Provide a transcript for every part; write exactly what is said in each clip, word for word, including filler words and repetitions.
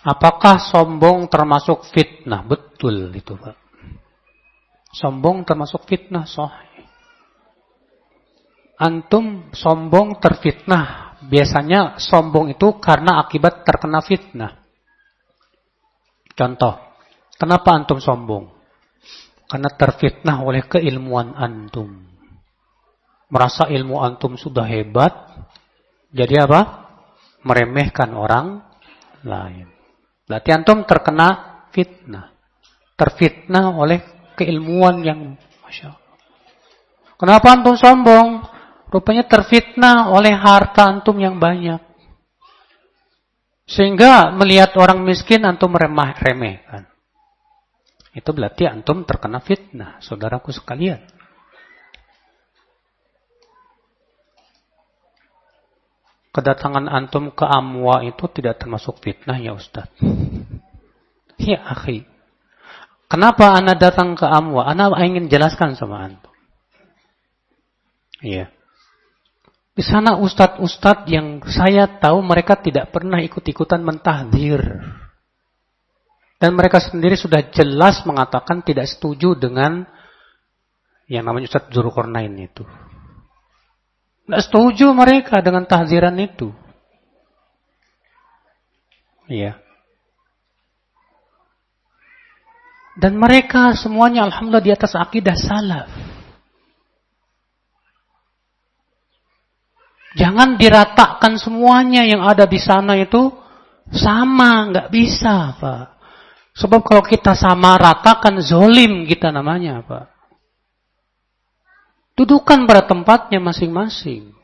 Apakah sombong termasuk fitnah? Betul itu, Pak. Sombong termasuk fitnah, sahih. Antum sombong terfitnah. Biasanya sombong itu karena akibat terkena fitnah. Contoh, kenapa antum sombong? Karena terfitnah oleh keilmuan antum. Merasa ilmu antum sudah hebat, jadi apa? Meremehkan orang lain. Berarti antum terkena fitnah. Terfitnah oleh keilmuan yang Masya Allah. Kenapa antum sombong? Rupanya terfitnah oleh harta antum yang banyak. Sehingga melihat orang miskin antum remeh-remehkan. Itu berarti antum terkena fitnah, saudaraku sekalian. Kedatangan antum ke Amwa itu tidak termasuk fitnah ya Ustaz. Ya akhi. Kenapa Anda datang ke Amwa? Anda ingin jelaskan sama antum. Iya. Di sana ustadz-ustadz yang saya tahu mereka tidak pernah ikut-ikutan mentahdzir. Dan mereka sendiri sudah jelas mengatakan tidak setuju dengan yang namanya Ustadz Dzulqarnain itu. Tidak setuju mereka dengan tahdziran itu. Iya. Dan mereka semuanya alhamdulillah di atas akidah salaf. Jangan diratakan semuanya yang ada di sana itu sama, nggak bisa, Pak. Sebab kalau kita sama ratakan zolim kita namanya, Pak. Dudukan pada tempatnya masing-masing.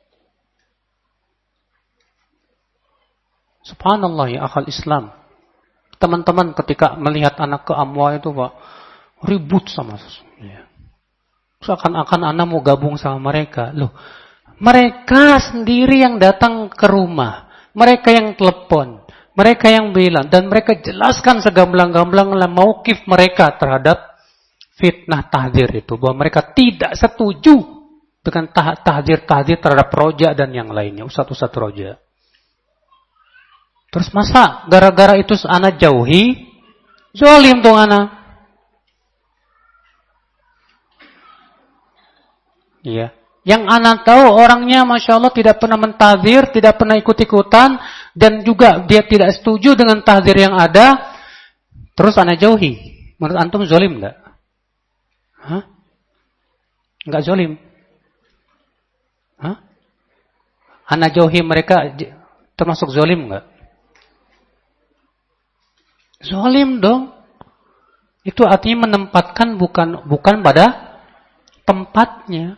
Subhanallah ya akal Islam. Teman-teman ketika melihat anak ke Amwa itu, Pak, ribut sama sesungguhnya. Seakan-akan anak mau gabung sama mereka. Loh, mereka sendiri yang datang ke rumah. Mereka yang telepon. Mereka yang bilang. Dan mereka jelaskan segamblang-gamblang mauqif mereka terhadap fitnah tahdzir itu. Bahwa mereka tidak setuju dengan tahdzir-tahdzir terhadap roja dan yang lainnya. Ustadz-ustadz roja. Terus masa gara-gara itu anak jauhi? Zolim dong anak. Iya. Yang anak tahu orangnya Masya Allah tidak pernah mentahdzir, tidak pernah ikut-ikutan, dan juga dia tidak setuju dengan tahdzir yang ada, terus anak jauhi. Menurut antum zolim enggak? Hah? Enggak zolim? Hah? Anak jauhi mereka termasuk zolim enggak? Zolim dong. Itu artinya menempatkan bukan bukan pada tempatnya.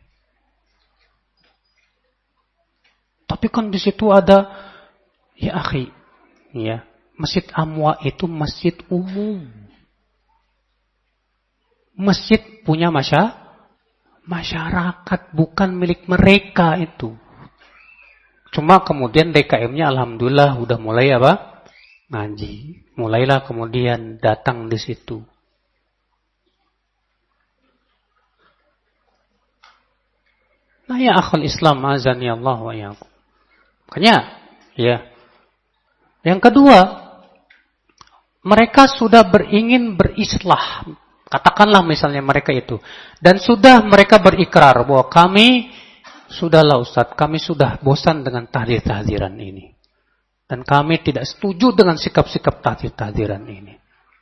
Tapi kan di situ ada, ya akhi, ya, Masjid Amwa itu masjid umum. Masjid punya masya, masyarakat, bukan milik mereka itu. Cuma kemudian D K M-nya alhamdulillah udah mulai apa? Ngaji. Mulailah kemudian datang di situ. Nah ya akhul Islam azani Allah wa iyyakum. Makanya, ya. Yang kedua, mereka sudah beringin berislah. Katakanlah misalnya mereka itu. Dan sudah mereka berikrar bahwa kami, sudahlah Ustaz, kami sudah bosan dengan tahdzir-tahdziran ini. Dan kami tidak setuju dengan sikap-sikap tahdzir-tahdziran ini.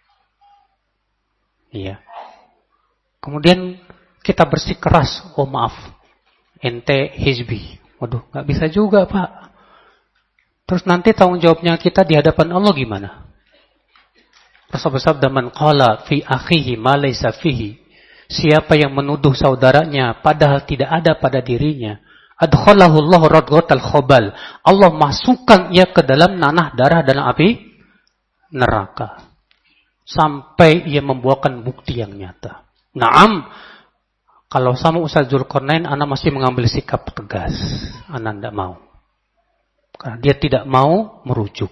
Iya. Kemudian kita bersikeras, oh maaf, ente hizbi. Waduh, gak bisa juga Pak. Terus nanti tanggung jawabnya kita di hadapan Allah gimana? Rasul bersabda, man qala fi akhihi ma laysa fihi. Siapa yang menuduh saudaranya padahal tidak ada pada dirinya, adkhalahu Allah radghatal khabal. Allah masukkan ia ke dalam nanah darah dalam api neraka. Sampai ia membuahkan bukti yang nyata. Naam, kalau sama Ustaz Dzulqarnain, ana masih mengambil sikap tegas. Ana tidak mau. Karena dia tidak mau merujuk.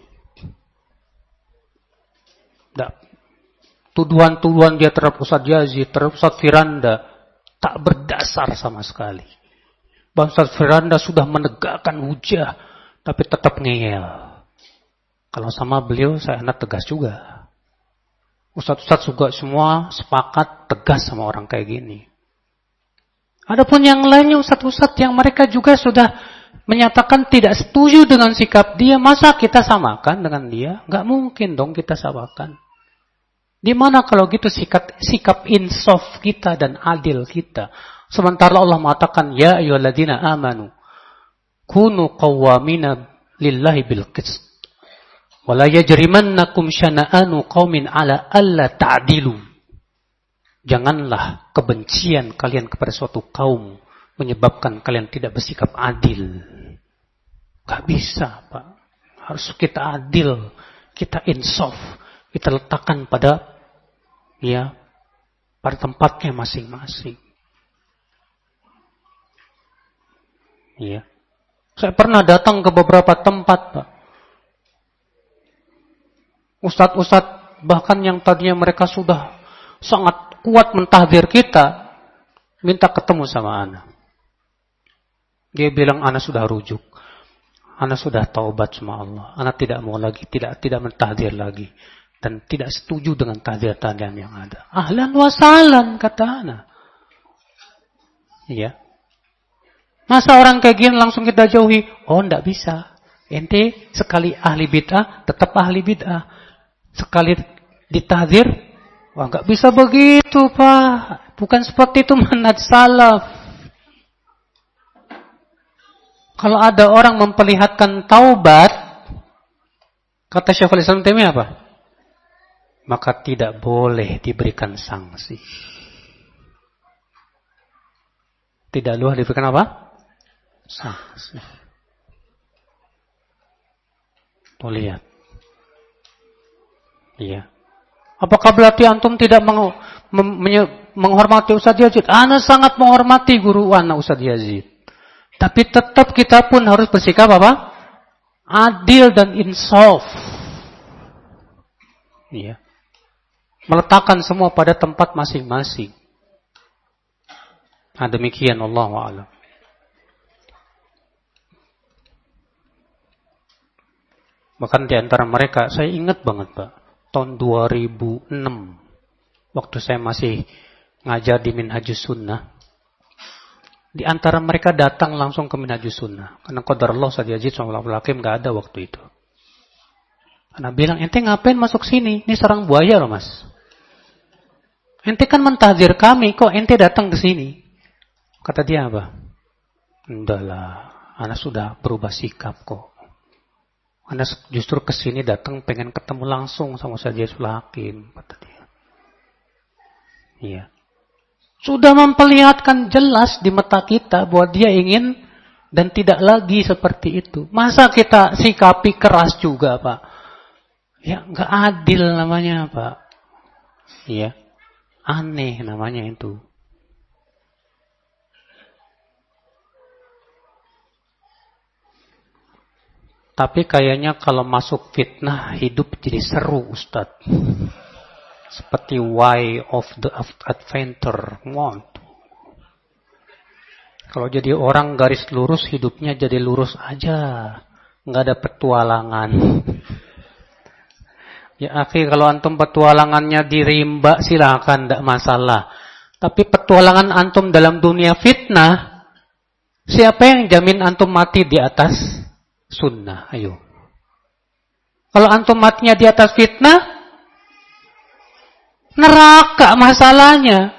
Tidak. Tuduhan-tuduhan dia terhadap Ustaz Yazid, terhadap Ustaz Firanda, tak berdasar sama sekali. Bahwa Ustaz Firanda sudah menegakkan hujah, tapi tetap ngeyel. Kalau sama beliau saya anak tegas juga. Ustadz-ustadz juga semua sepakat tegas sama orang kayak gini. Adapun yang lainnya ustadz-ustadz yang mereka juga sudah menyatakan tidak setuju dengan sikap dia, masa kita samakan dengan dia? Gak mungkin dong kita samakan. Di mana kalau gitu sikap sikap insaf kita dan adil kita? Sementara Allah mengatakan, ya ayyuhalladzina amanu kunu qawwamina lillahi bil qist. Wa la yajrimannakum syana'anu qaumin ala alla ta'dilu. Janganlah kebencian kalian kepada suatu kaum menyebabkan kalian tidak bersikap adil. Gak bisa, Pak. Harus kita adil, kita insaf. Kita letakkan pada ya pada tempatnya masing-masing. Ya. Saya pernah datang ke beberapa tempat, Pak. Ustadz-ustadz bahkan yang tadinya mereka sudah sangat kuat mentahdir kita, minta ketemu sama ana. Dia bilang ana sudah rujuk. Ana sudah taubat sama Allah. Ana tidak mau lagi, tidak tidak mentahdir lagi. Dan tidak setuju dengan tahdir-tahdiran yang ada. Ahlan wa sahlan, kata ana. Iya. Masa orang kayak gini langsung kita jauhi? Oh, enggak bisa. Ente sekali ahli bid'ah, tetap ahli bid'ah. Sekali ditahdir, wah enggak bisa begitu, Pak. Bukan seperti itu manhaj salaf. Kalau ada orang memperlihatkan taubat, kata Syekhul Islam Taimiyah apa? Maka tidak boleh diberikan sanksi. Tidak boleh diberikan apa? Sanksi. Tuh lihat. Iya. Apakah berarti antum tidak meng, meng, menghormati Ustaz Yazid? Ana sangat menghormati guru ana Ustaz Yazid. Tapi tetap kita pun harus bersikap apa? Adil dan insaf. Iya. Meletakkan semua pada tempat masing-masing. Nah, demikian Allahu a'lam. Bahkan di antara mereka, saya ingat banget, Pak, tahun dua ribu enam, waktu saya masih ngajar di Minhajus Sunnah, di antara mereka datang langsung ke Minhajus Sunnah. Karena qadarullah Ustaz Yazid sallallahu alaihi wasallam nggak ada waktu itu. Karena bilang, ente ngapain masuk sini? Ini sarang buaya loh, Mas. Ente kan mentahdir kami, kok ente datang ke sini? Kata dia apa? Entahlah, anak sudah berubah sikap kok. Anak justru ke sini datang pengen ketemu langsung sama Ustaz Yazid Hakim, kata dia. Iya. Sudah memperlihatkan jelas di mata kita bahwa dia ingin dan tidak lagi seperti itu. Masa kita sikapi keras juga, Pak? Ya, nggak adil namanya, Pak. Iya. Aneh namanya itu. Tapi kayaknya kalau masuk fitnah hidup jadi seru, Ustaz. Seperti Way of the Adventure. Want. Kalau jadi orang garis lurus hidupnya jadi lurus aja. Nggak ada petualangan. Ya akhi, kalau antum petualangannya di rimba silakan, tidak masalah. Tapi petualangan antum dalam dunia fitnah, siapa yang jamin antum mati di atas sunnah? Ayo. Kalau antum matinya di atas fitnah, neraka masalahnya.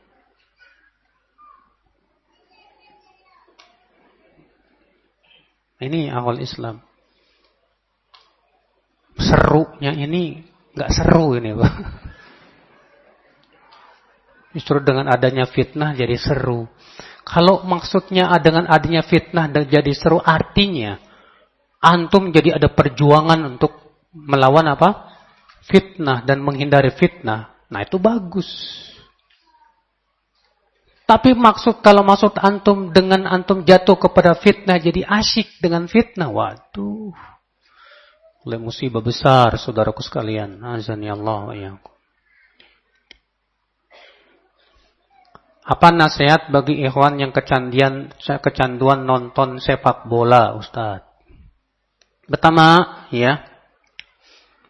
Ini awal Islam. Serunya ini nggak seru ini, Pak. Justru dengan adanya fitnah jadi seru. Kalau maksudnya dengan adanya fitnah dan jadi seru, artinya antum jadi ada perjuangan untuk melawan apa? Fitnah dan menghindari fitnah. Nah, itu bagus. Tapi maksud kalau maksud antum dengan antum jatuh kepada fitnah jadi asyik dengan fitnah, waduh. Oleh musibah besar, saudaraku sekalian. Azani Allah wa iyyakum. Apa nasihat bagi ikhwan yang kecandian, kecanduan nonton sepak bola, Ustaz? Pertama, ya,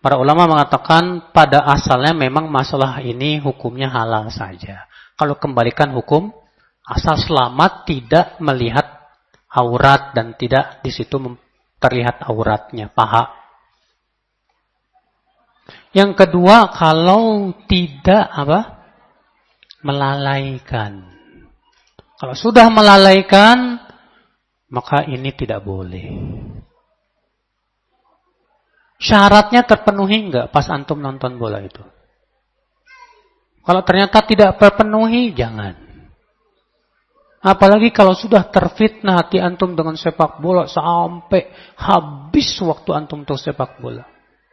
Para ulama mengatakan pada asalnya memang masalah ini hukumnya halal saja. Kalau kembalikan hukum, asal selamat tidak melihat aurat dan tidak di situ terlihat auratnya, paha. Yang kedua, kalau tidak apa? Melalaikan. Kalau sudah melalaikan, maka ini tidak boleh. Syaratnya terpenuhi enggak pas antum nonton bola itu? Kalau ternyata tidak terpenuhi, jangan. Apalagi kalau sudah terfitnah hati antum dengan sepak bola sampai habis waktu antum untuk sepak bola.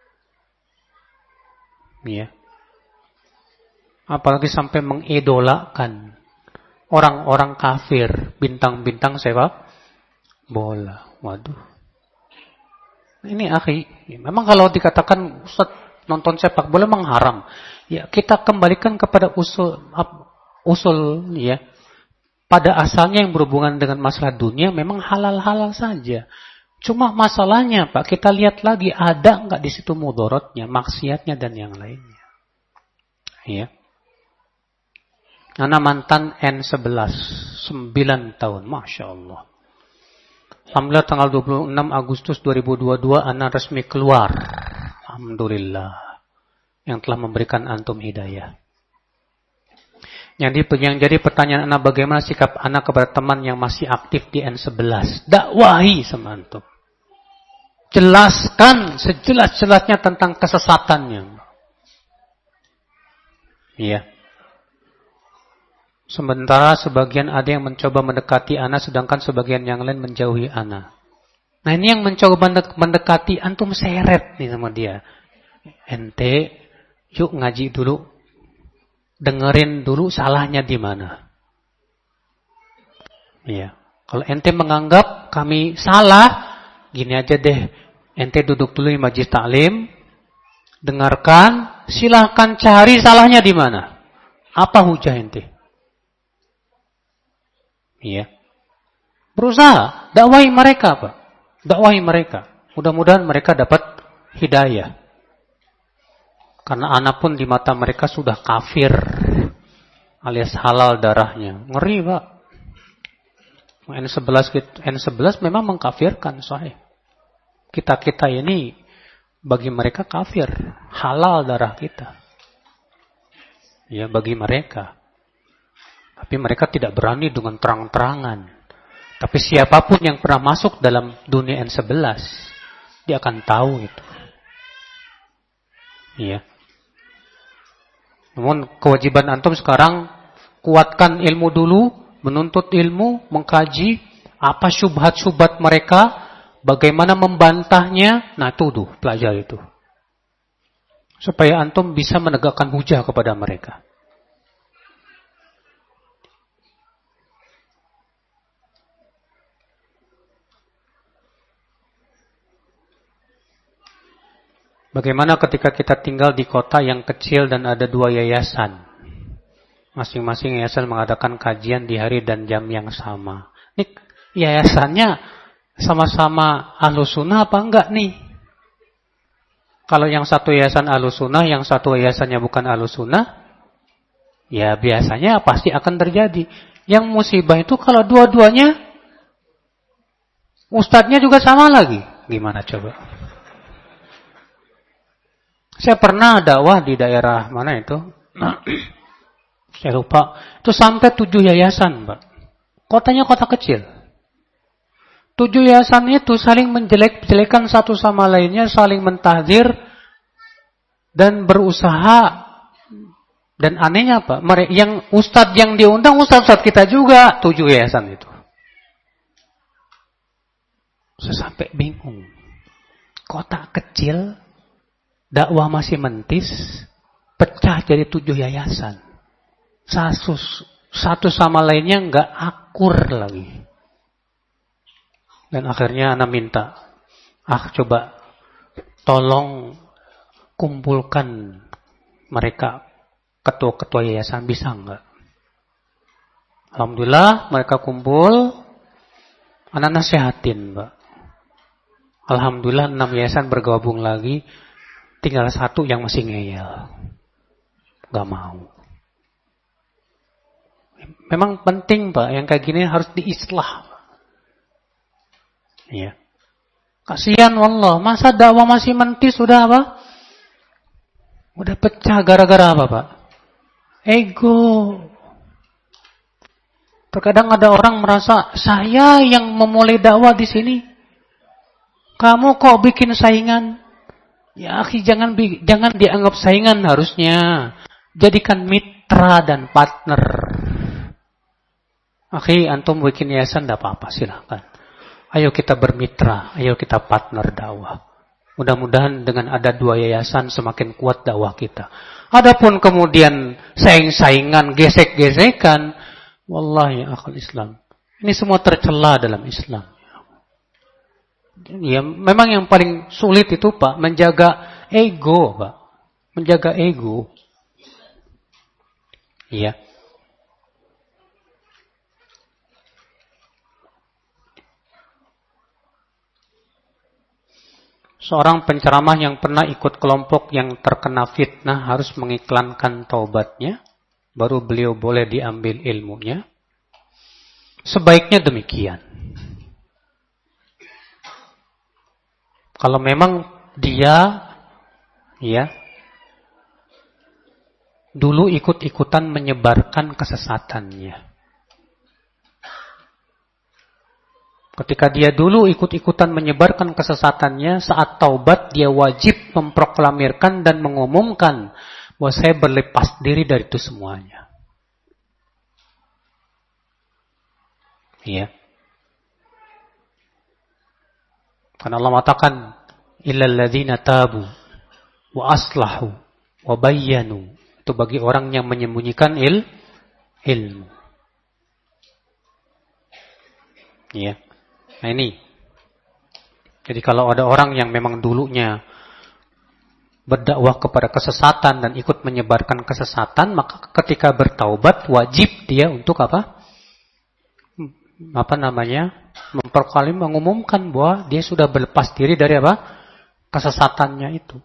Ya. Apalagi sampai mengidolakan orang-orang kafir, bintang-bintang sepak bola. Waduh. Ini akhi, memang kalau dikatakan Ustaz nonton sepak bola memang haram. Ya, kita kembalikan kepada usul usul ya. Pada asalnya yang berhubungan dengan masalah dunia memang halal-halal saja. Cuma masalahnya Pak, kita lihat lagi ada enggak di situ mudorotnya, maksiatnya dan yang lainnya. Ya. Ana mantan N sebelas, sembilan tahun, Masya Allah. Alhamdulillah tanggal dua puluh enam Agustus dua ribu dua puluh dua Ana resmi keluar. Alhamdulillah. Yang telah memberikan antum hidayah. Yang, di, yang jadi pertanyaan Ana, bagaimana sikap Ana kepada teman yang masih aktif di N sebelas? Dakwahi sama antum. Jelaskan sejelas-jelasnya tentang kesesatannya. Iya. Sementara sebagian ada yang mencoba mendekati ana, sedangkan sebagian yang lain menjauhi ana. Nah ini yang mencoba mendekati, antum seret nih sama dia. Ente, yuk ngaji dulu. Dengerin dulu salahnya di mana. Iya. Kalau ente menganggap kami salah, gini aja deh. Ente duduk dulu di majlis taklim, dengarkan, silahkan cari salahnya di mana. Apa hujah ente? Iya. Berusaha dakwahi mereka, Pak. Dakwahi mereka. Mudah-mudahan mereka dapat hidayah. Karena anak pun di mata mereka sudah kafir alias halal darahnya. Ngeri, Pak. N sebelas N sebelas memang mengkafirkan, sahih. Kita-kita ini bagi mereka kafir, halal darah kita. Ya, bagi mereka. Tapi mereka tidak berani dengan terang-terangan. Tapi siapapun yang pernah masuk dalam dunia N sebelas, dia akan tahu itu. Iya. Namun kewajiban antum sekarang, kuatkan ilmu dulu, menuntut ilmu, mengkaji apa syubhat-syubhat mereka, bagaimana membantahnya. Nah itu tuh, pelajari itu. Supaya antum bisa menegakkan hujah kepada mereka. Bagaimana ketika kita tinggal di kota yang kecil dan ada dua yayasan? Masing-masing yayasan mengadakan kajian di hari dan jam yang sama. Ini yayasannya sama-sama Ahlus Sunnah apa enggak nih? Kalau yang satu yayasan Ahlus Sunnah, yang satu yayasannya bukan Ahlus Sunnah, ya biasanya pasti akan terjadi. Yang musibah itu kalau dua-duanya ustadznya juga sama lagi. Gimana coba? Saya pernah dakwah di daerah mana itu? Saya lupa. Itu sampai tujuh yayasan, Pak. Kotanya kota kecil. Tujuh yayasan itu saling menjelek-jelekan satu sama lainnya, saling mentahdzir dan berusaha. Dan anehnya apa? Yang ustadz yang diundang ustadz-ustadz kita juga, tujuh yayasan itu. Saya sampai bingung. Kota kecil, dakwah masih mentis, pecah jadi tujuh yayasan. Satu, satu sama lainnya nggak akur lagi. Dan akhirnya anak minta, ah coba tolong kumpulkan mereka ketua-ketua yayasan, bisa nggak? Alhamdulillah mereka kumpul, anak nasihatin, Mbak. Alhamdulillah enam yayasan bergabung lagi. tinggal satu yang masih ngeyel. Gak mau. Memang penting Pak, yang kayak gini harus diislah. Iya. Kasihan wallah, masa dakwah masih mentis sudah apa? Udah pecah gara-gara apa Pak? Ego. Terkadang ada orang merasa saya yang memulai dakwah di sini. Kamu kok bikin saingan? Ya, akhi, jangan jangan dianggap saingan harusnya. Jadikan mitra dan partner. Akhi, antum bikin yayasan tidak apa-apa, silakan. Ayo kita bermitra, ayo kita partner dakwah. Mudah-mudahan dengan ada dua yayasan semakin kuat dakwah kita. Adapun kemudian saing-saingan, gesek-gesekan, wallahi akhul Islam. Ini semua tercela dalam Islam. Ya, memang yang paling sulit itu Pak, menjaga ego, Pak. Menjaga ego. Iya. Seorang penceramah yang pernah ikut kelompok yang terkena fitnah harus mengiklankan taubatnya, baru beliau boleh diambil ilmunya. Sebaiknya demikian. Kalau memang dia ya dulu ikut-ikutan menyebarkan kesesatannya. Ketika dia dulu ikut-ikutan menyebarkan kesesatannya, saat taubat dia wajib memproklamirkan dan mengumumkan bahwa saya berlepas diri dari itu semuanya. Iya. Karena Allah mengatakan, illal ladzina tabu wa aslahu wa bayyanu. Itu bagi orang yang menyembunyikan il ilmu. Iya. Nah ini. Jadi kalau ada orang yang memang dulunya berdakwah kepada kesesatan dan ikut menyebarkan kesesatan, maka ketika bertaubat wajib dia untuk apa? Apa namanya? Memperkalim, mengumumkan bahwa dia sudah berlepas diri dari apa? Kesesatannya itu.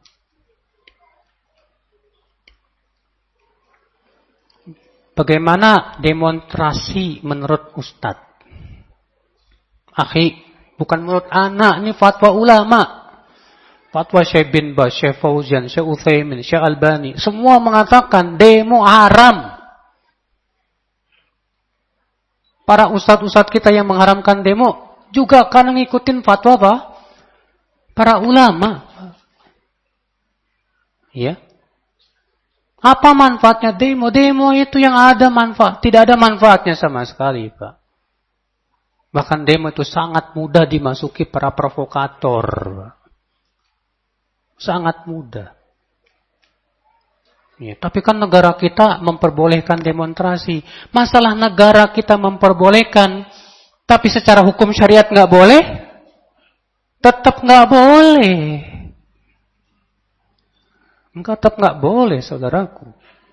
Bagaimana demonstrasi menurut Ustadz? Akhi, bukan menurut anak, ini fatwa ulama. Fatwa Syekh bin Baz, Syekh Fauzan, Syekh Utsaimin, Syekh Albani, semua mengatakan demo haram. Para ustadz-ustadz kita yang mengharamkan demo juga karena ngikutin fatwa apa? Para ulama. Ya. Apa manfaatnya demo? Demo itu yang ada manfaat, tidak ada manfaatnya sama sekali, Pak. Bahkan demo itu sangat mudah dimasuki para provokator. Sangat mudah. Ya, tapi kan negara kita memperbolehkan demonstrasi. Masalah negara kita memperbolehkan, tapi secara hukum syariat nggak boleh, tetap nggak boleh. Enggak, tetap nggak boleh, saudaraku.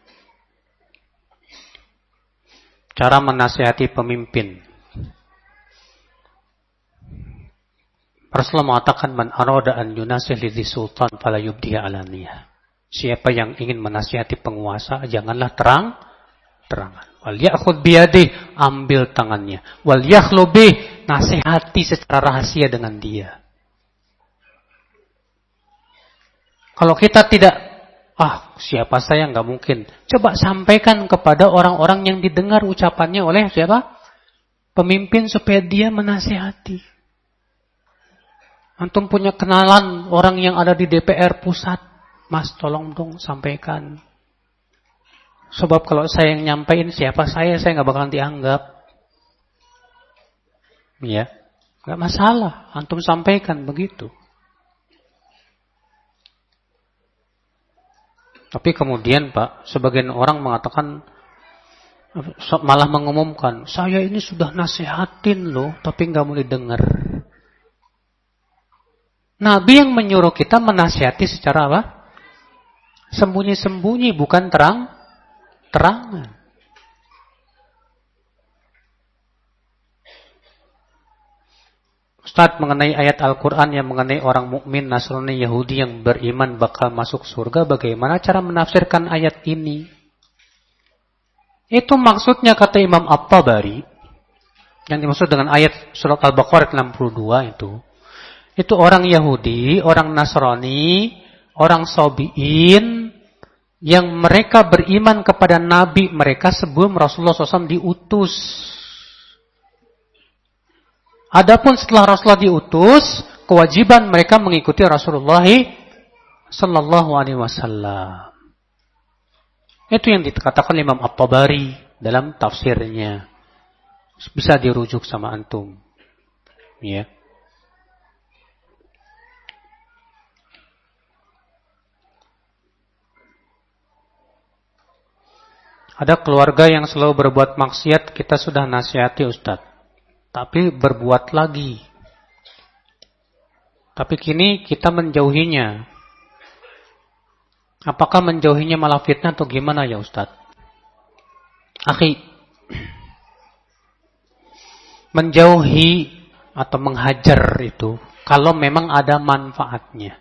Cara menasihati pemimpin. Rasulullah mengatakan, man arada an yunasih lidhi sultan fala yubdiha alaniyah. Siapa yang ingin menasihati penguasa, janganlah terang terangan. Wal ya'khudh biyadih, ambil tangannya. Wal yakhlu bih, nasihati secara rahasia dengan dia. Kalau kita tidak, ah siapa saya, nggak mungkin. Coba sampaikan kepada orang-orang yang didengar ucapannya oleh siapa? Pemimpin, supaya dia menasihati. Antum punya kenalan orang yang ada di D P R pusat, Mas tolong dong sampaikan. Sebab kalau saya yang nyampein, siapa saya, saya nggak bakalan dianggap. Ya, nggak masalah, antum sampaikan begitu. Tapi kemudian Pak, sebagian orang mengatakan, malah mengumumkan, saya ini sudah nasihatin loh, tapi nggak mau didengar. Nabi yang menyuruh kita menasihati secara apa? Sembunyi-sembunyi, bukan terang-terangan. Ustaz, mengenai ayat Al-Quran yang mengenai orang mukmin Nasrani Yahudi yang beriman bakal masuk surga, bagaimana cara menafsirkan ayat ini? Itu maksudnya kata Imam At-Tabari, yang dimaksud dengan ayat surat Al-Baqarah enam puluh dua itu, itu orang Yahudi, orang Nasrani, orang Sabi'in, yang mereka beriman kepada Nabi mereka sebelum Rasulullah shallallahu alaihi wasallam diutus. Adapun setelah Rasulullah diutus, kewajiban mereka mengikuti Rasulullah sallallahu alaihi wasallam. Itu yang dikatakan Imam At-Tabari dalam tafsirnya. Bisa dirujuk sama antum. Ya. Ada keluarga yang selalu berbuat maksiat, kita sudah nasihati Ustaz. Tapi berbuat lagi. Tapi kini kita menjauhinya. Apakah menjauhinya malah fitnah atau gimana ya Ustaz? Akhi, menjauhi atau menghajar itu kalau memang ada manfaatnya.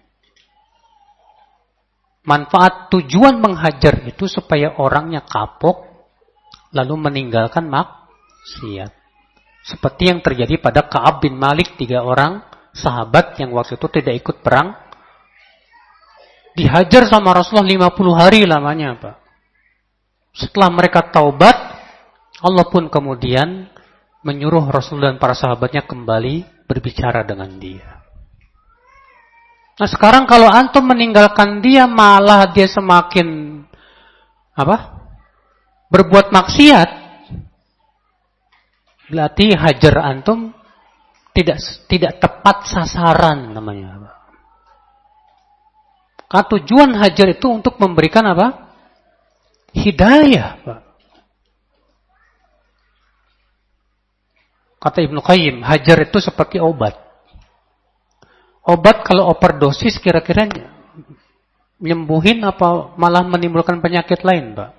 Manfaat tujuan menghajar itu supaya orangnya kapok lalu meninggalkan maksiat. Seperti yang terjadi pada Ka'ab bin Malik, tiga orang sahabat yang waktu itu tidak ikut perang. Dihajar sama Rasulullah lima puluh hari lamanya, Pak. Setelah mereka taubat, Allah pun kemudian menyuruh Rasul dan para sahabatnya kembali berbicara dengan dia. Nah sekarang kalau antum meninggalkan dia, malah dia semakin apa? Berbuat maksiat. Berarti hajar antum tidak tidak tepat sasaran namanya. Karena tujuan hajar itu untuk memberikan apa? Hidayah, Pak. Kata Ibnu Qayyim, hajar itu seperti obat. Obat kalau overdosis kira-kira nyembuhin apa malah menimbulkan penyakit lain, Pak?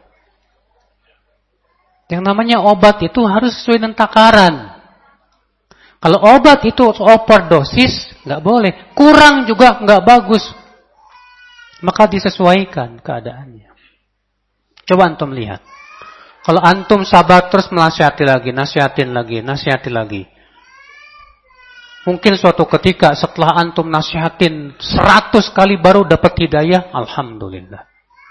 Yang namanya obat itu harus sesuai dengan takaran. Kalau obat itu overdosis, nggak boleh. Kurang juga nggak bagus. Maka disesuaikan keadaannya. Coba antum lihat. Kalau antum sabar terus menasihati lagi, nasihatin lagi, nasihati lagi. Mungkin suatu ketika setelah antum nasihatin seratus kali baru dapat hidayah, alhamdulillah.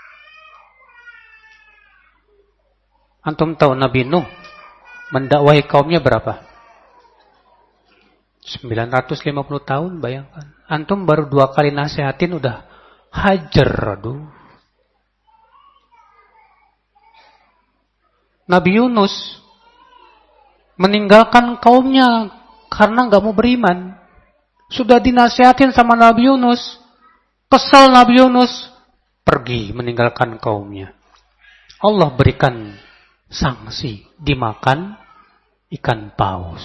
Antum tahu Nabi Nuh mendakwahi kaumnya berapa? sembilan ratus lima puluh tahun, bayangkan. Antum baru dua kali nasihatin udah hajar, aduh. Nabi Yunus meninggalkan kaumnya karena nggak mau beriman. Sudah dinasihatin sama Nabi Yunus, kesal Nabi Yunus, pergi meninggalkan kaumnya. Allah berikan sanksi, dimakan ikan paus.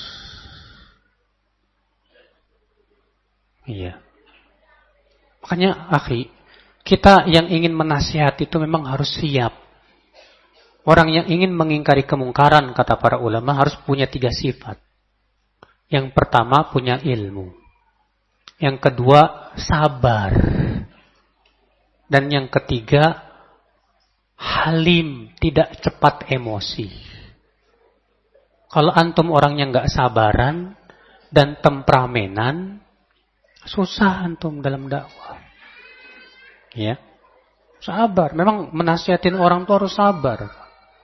Iya. Makanya, akhi, kita yang ingin menasihati itu memang harus siap. Orang yang ingin mengingkari kemungkaran, kata para ulama, harus punya tiga sifat. Yang pertama, punya ilmu. Yang kedua, sabar. Dan yang ketiga, halim, tidak cepat emosi. Kalau antum orangnya nggak sabaran dan temperamenan, susah antum dalam dakwah. Ya, sabar. Memang menasihatin orang tuh harus sabar.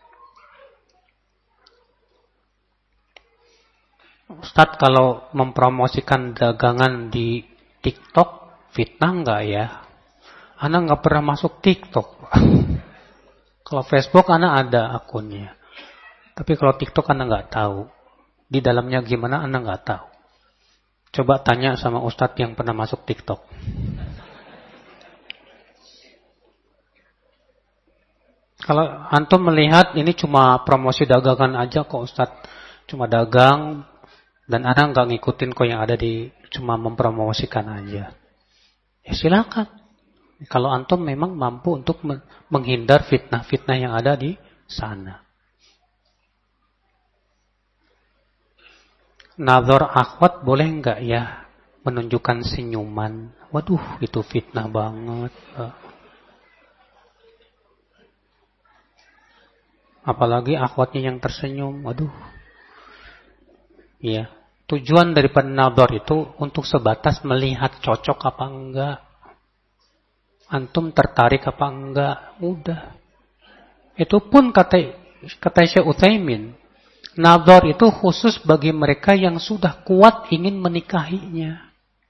Ustadz, kalau mempromosikan dagangan di TikTok, fitnah nggak ya? Ana nggak pernah masuk TikTok. Kalau Facebook Ana ada akunnya. Tapi kalau TikTok Ana nggak tahu. Di dalamnya gimana Ana nggak tahu. Coba tanya sama Ustadz yang pernah masuk TikTok. Kalau antum melihat ini cuma promosi dagangan aja kok Ustadz. Cuma dagang. Dan Ana nggak ngikutin kok yang ada di, cuma mempromosikan aja. Ya silakan. Kalau antum memang mampu untuk menghindar fitnah-fitnah yang ada di sana. Nazar akhwat boleh enggak ya menunjukkan senyuman? Waduh, itu fitnah banget. Apalagi akhwatnya yang tersenyum. Waduh. Iya. Tujuan daripada nazar itu untuk sebatas melihat cocok apa enggak. Antum tertarik apa enggak. Udah. Itu pun kata kata Syekh Utsaimin, nazar itu khusus bagi mereka yang sudah kuat ingin menikahinya.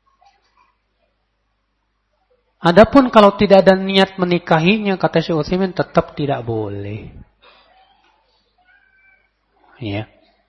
Adapun kalau tidak ada niat menikahinya, kata Syekh Utsaimin, tetap tidak boleh. Ya.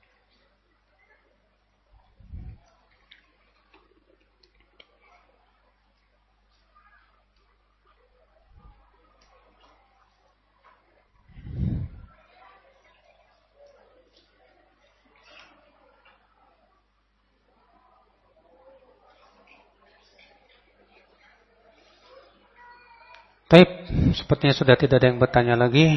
Baik, sepertinya sudah tidak ada yang bertanya lagi.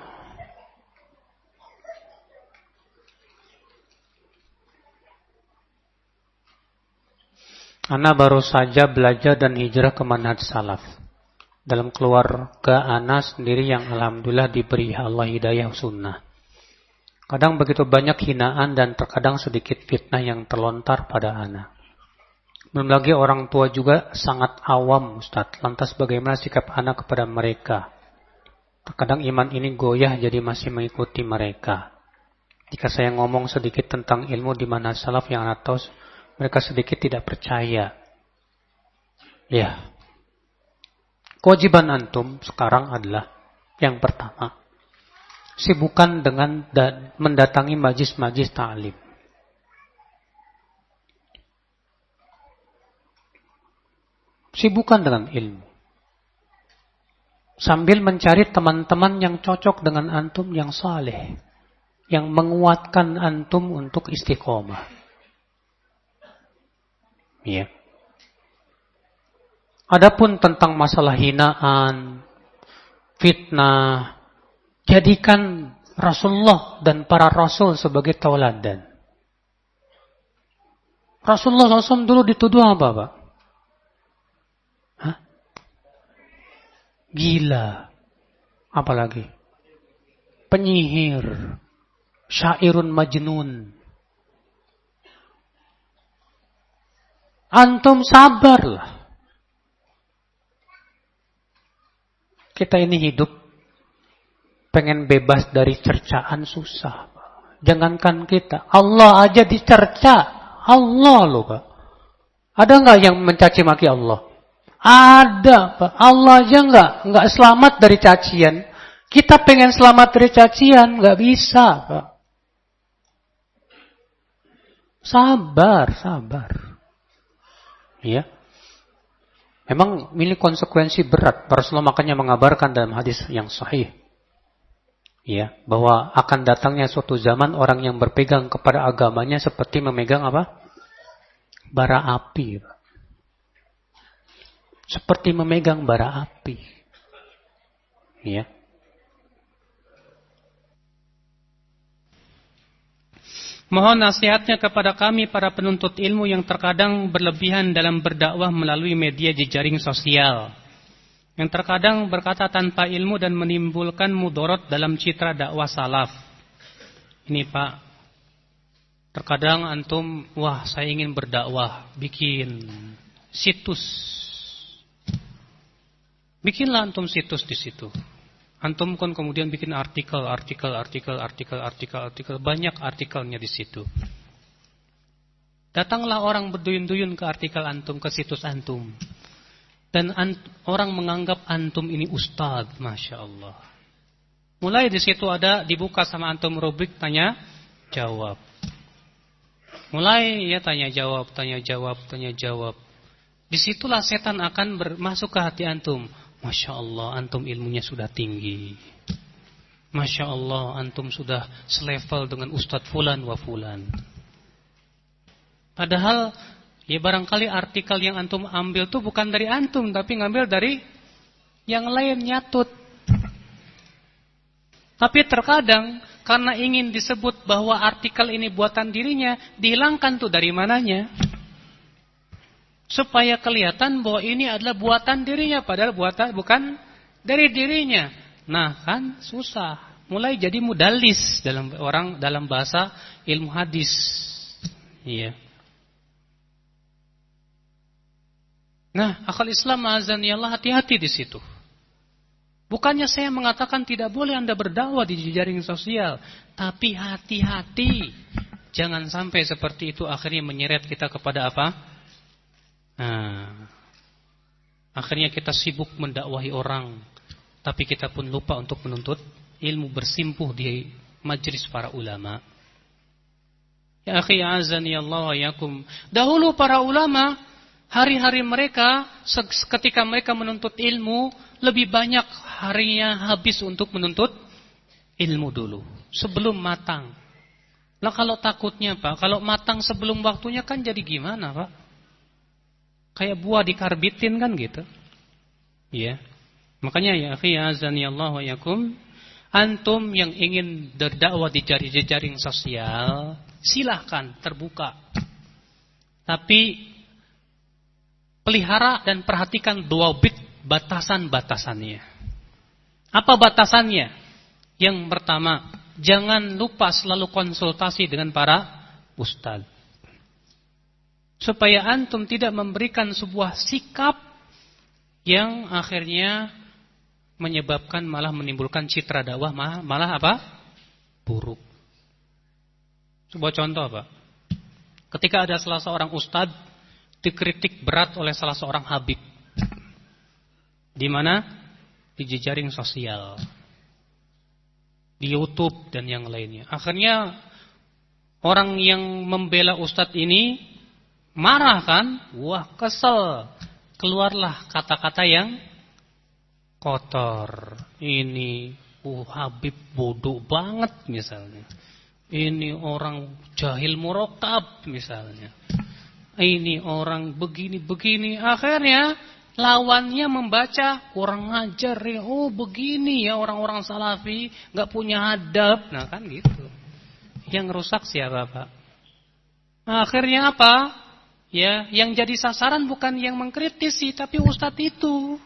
Ana baru saja belajar dan hijrah ke manhaj salaf. Dalam keluarga Ana sendiri yang alhamdulillah diberi Allah hidayah sunnah. Kadang begitu banyak hinaan dan terkadang sedikit fitnah yang terlontar pada Ana. Belum lagi orang tua juga sangat awam, Ustaz. Lantas bagaimana sikap anak kepada mereka? Terkadang iman ini goyah jadi masih mengikuti mereka. Jika saya ngomong sedikit tentang ilmu di mana salaf yang anak tahu, mereka sedikit tidak percaya. Ya. Kewajiban antum sekarang adalah yang pertama, sibukkan dengan mendatangi majlis-majlis ta'lim. Sibukkan dengan ilmu. Sambil mencari teman-teman yang cocok dengan antum yang saleh. Yang menguatkan antum untuk istiqomah. Ya. Adapun tentang masalah hinaan, fitnah, jadikan Rasulullah dan para Rasul sebagai tauladan. Rasulullah shallallahu alaihi wasallam dulu dituduh apa, Pak? Gila. Apalagi? Penyihir. Syairun majnun. Antum sabarlah. Kita ini hidup pengen bebas dari cercaan susah. Jangankan kita. Allah aja dicerca. Allah loh, Pak. Ada nggak yang mencaci maki Allah? Ada, Pak. Allah aja enggak, enggak selamat dari cacian. Kita pengen selamat dari cacian, enggak bisa, Pak. Sabar, sabar. Ya. Memang ini konsekuensi berat. Rasulullah makanya mengabarkan dalam hadis yang sahih. Ya, bahwa akan datangnya suatu zaman orang yang berpegang kepada agamanya seperti memegang apa? Bara api, Pak. Seperti memegang bara api. Ya. Mohon nasihatnya kepada kami para penuntut ilmu yang terkadang berlebihan dalam berdakwah melalui media jejaring sosial. Yang terkadang berkata tanpa ilmu dan menimbulkan mudarat dalam citra dakwah salaf. Ini Pak, terkadang antum, wah saya ingin berdakwah, bikin situs. Bikinlah antum situs di situ. Antum kan kemudian bikin artikel, artikel, artikel, artikel, artikel, artikel, banyak artikelnya di situ. Datanglah orang berduyun-duyun ke artikel antum, ke situs antum. Dan ant, orang menganggap antum ini ustadz, masya Allah. Mulai di situ ada dibuka sama antum rubrik tanya jawab. Mulai ya tanya jawab, tanya jawab, tanya jawab. Disitulah setan akan masuk ke hati antum. Masya Allah, antum ilmunya sudah tinggi. Masya Allah, antum sudah selevel dengan Ustadz Fulan wa Fulan. Padahal, ya barangkali artikel yang antum ambil itu bukan dari antum, tapi ngambil dari yang lain, nyatut. Tapi terkadang, karena ingin disebut bahwa artikel ini buatan dirinya, dihilangkan tuh dari mananya. Supaya kelihatan bahwa ini adalah buatan dirinya, padahal buatan bukan dari dirinya. Nah, kan susah. Mulai jadi mudallis dalam orang dalam bahasa ilmu hadis. Iya. Nah, akal Islam azanillah, hati-hati di situ. Bukannya saya mengatakan tidak boleh Anda berdakwah di jejaring sosial, tapi hati-hati. Jangan sampai seperti itu akhirnya menyeret kita kepada apa? Nah, akhirnya kita sibuk mendakwahi orang, tapi kita pun lupa untuk menuntut ilmu, bersimpuh di majelis para ulama. Ya akhi azani Allah wa yakum. Dahulu para ulama, hari-hari mereka ketika mereka menuntut ilmu, lebih banyak harinya habis untuk menuntut ilmu dulu, sebelum matang. Lah kalau takutnya Pak, kalau matang sebelum waktunya kan jadi gimana Pak? Kayak buah dikarbitin kan gitu. Ya. Makanya ya akhi azani Allah wa yakum, antum yang ingin berdakwah di jejaring sosial, silahkan terbuka. Tapi pelihara dan perhatikan dua bit batasan-batasannya. Apa batasannya? Yang pertama, jangan lupa selalu konsultasi dengan para ustaz. Supaya antum tidak memberikan sebuah sikap yang akhirnya menyebabkan malah menimbulkan citra dakwah malah, malah apa? Buruk. Sebuah contoh Pak. Ketika ada salah seorang ustaz dikritik berat oleh salah seorang habib. Di mana? Di jejaring sosial. Di YouTube dan yang lainnya. Akhirnya orang yang membela ustaz ini marah kan? Wah, kesel. Keluarlah kata-kata yang kotor. Ini uh, Habib bodoh banget misalnya. Ini orang jahil murokab misalnya. Ini orang begini-begini. Akhirnya lawannya membaca kurang ajar ya. Oh begini ya orang-orang salafi, gak punya adab. Nah kan gitu. Yang rusak siapa Pak? Akhirnya apa? Ya, yang jadi sasaran bukan yang mengkritisi, tapi ustadz itu.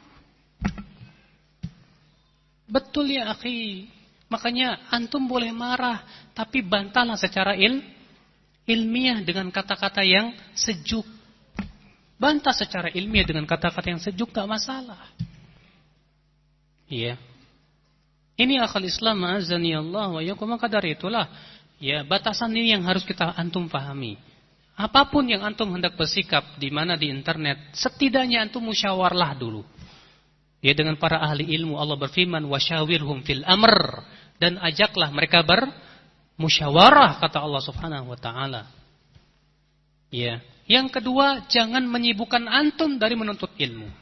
Betul ya akhi. Makanya antum boleh marah, tapi bantahlah secara il, ilmiah dengan kata-kata yang sejuk. Bantah secara ilmiah dengan kata-kata yang sejuk, gak masalah. Iya. Ini akal Islam azani Allah wa yakum. Maka dari itulah, ya batasan ini yang harus kita antum pahami. Apapun yang antum hendak bersikap di mana di internet, setidaknya antum musyawarlah dulu. Ya dengan para ahli ilmu. Allah berfirman wasyawirhum fil amr, dan ajaklah mereka bermusyawarah kata Allah Subhanahu wa taala. Ya. Yang kedua, jangan menyibukkan antum dari menuntut ilmu.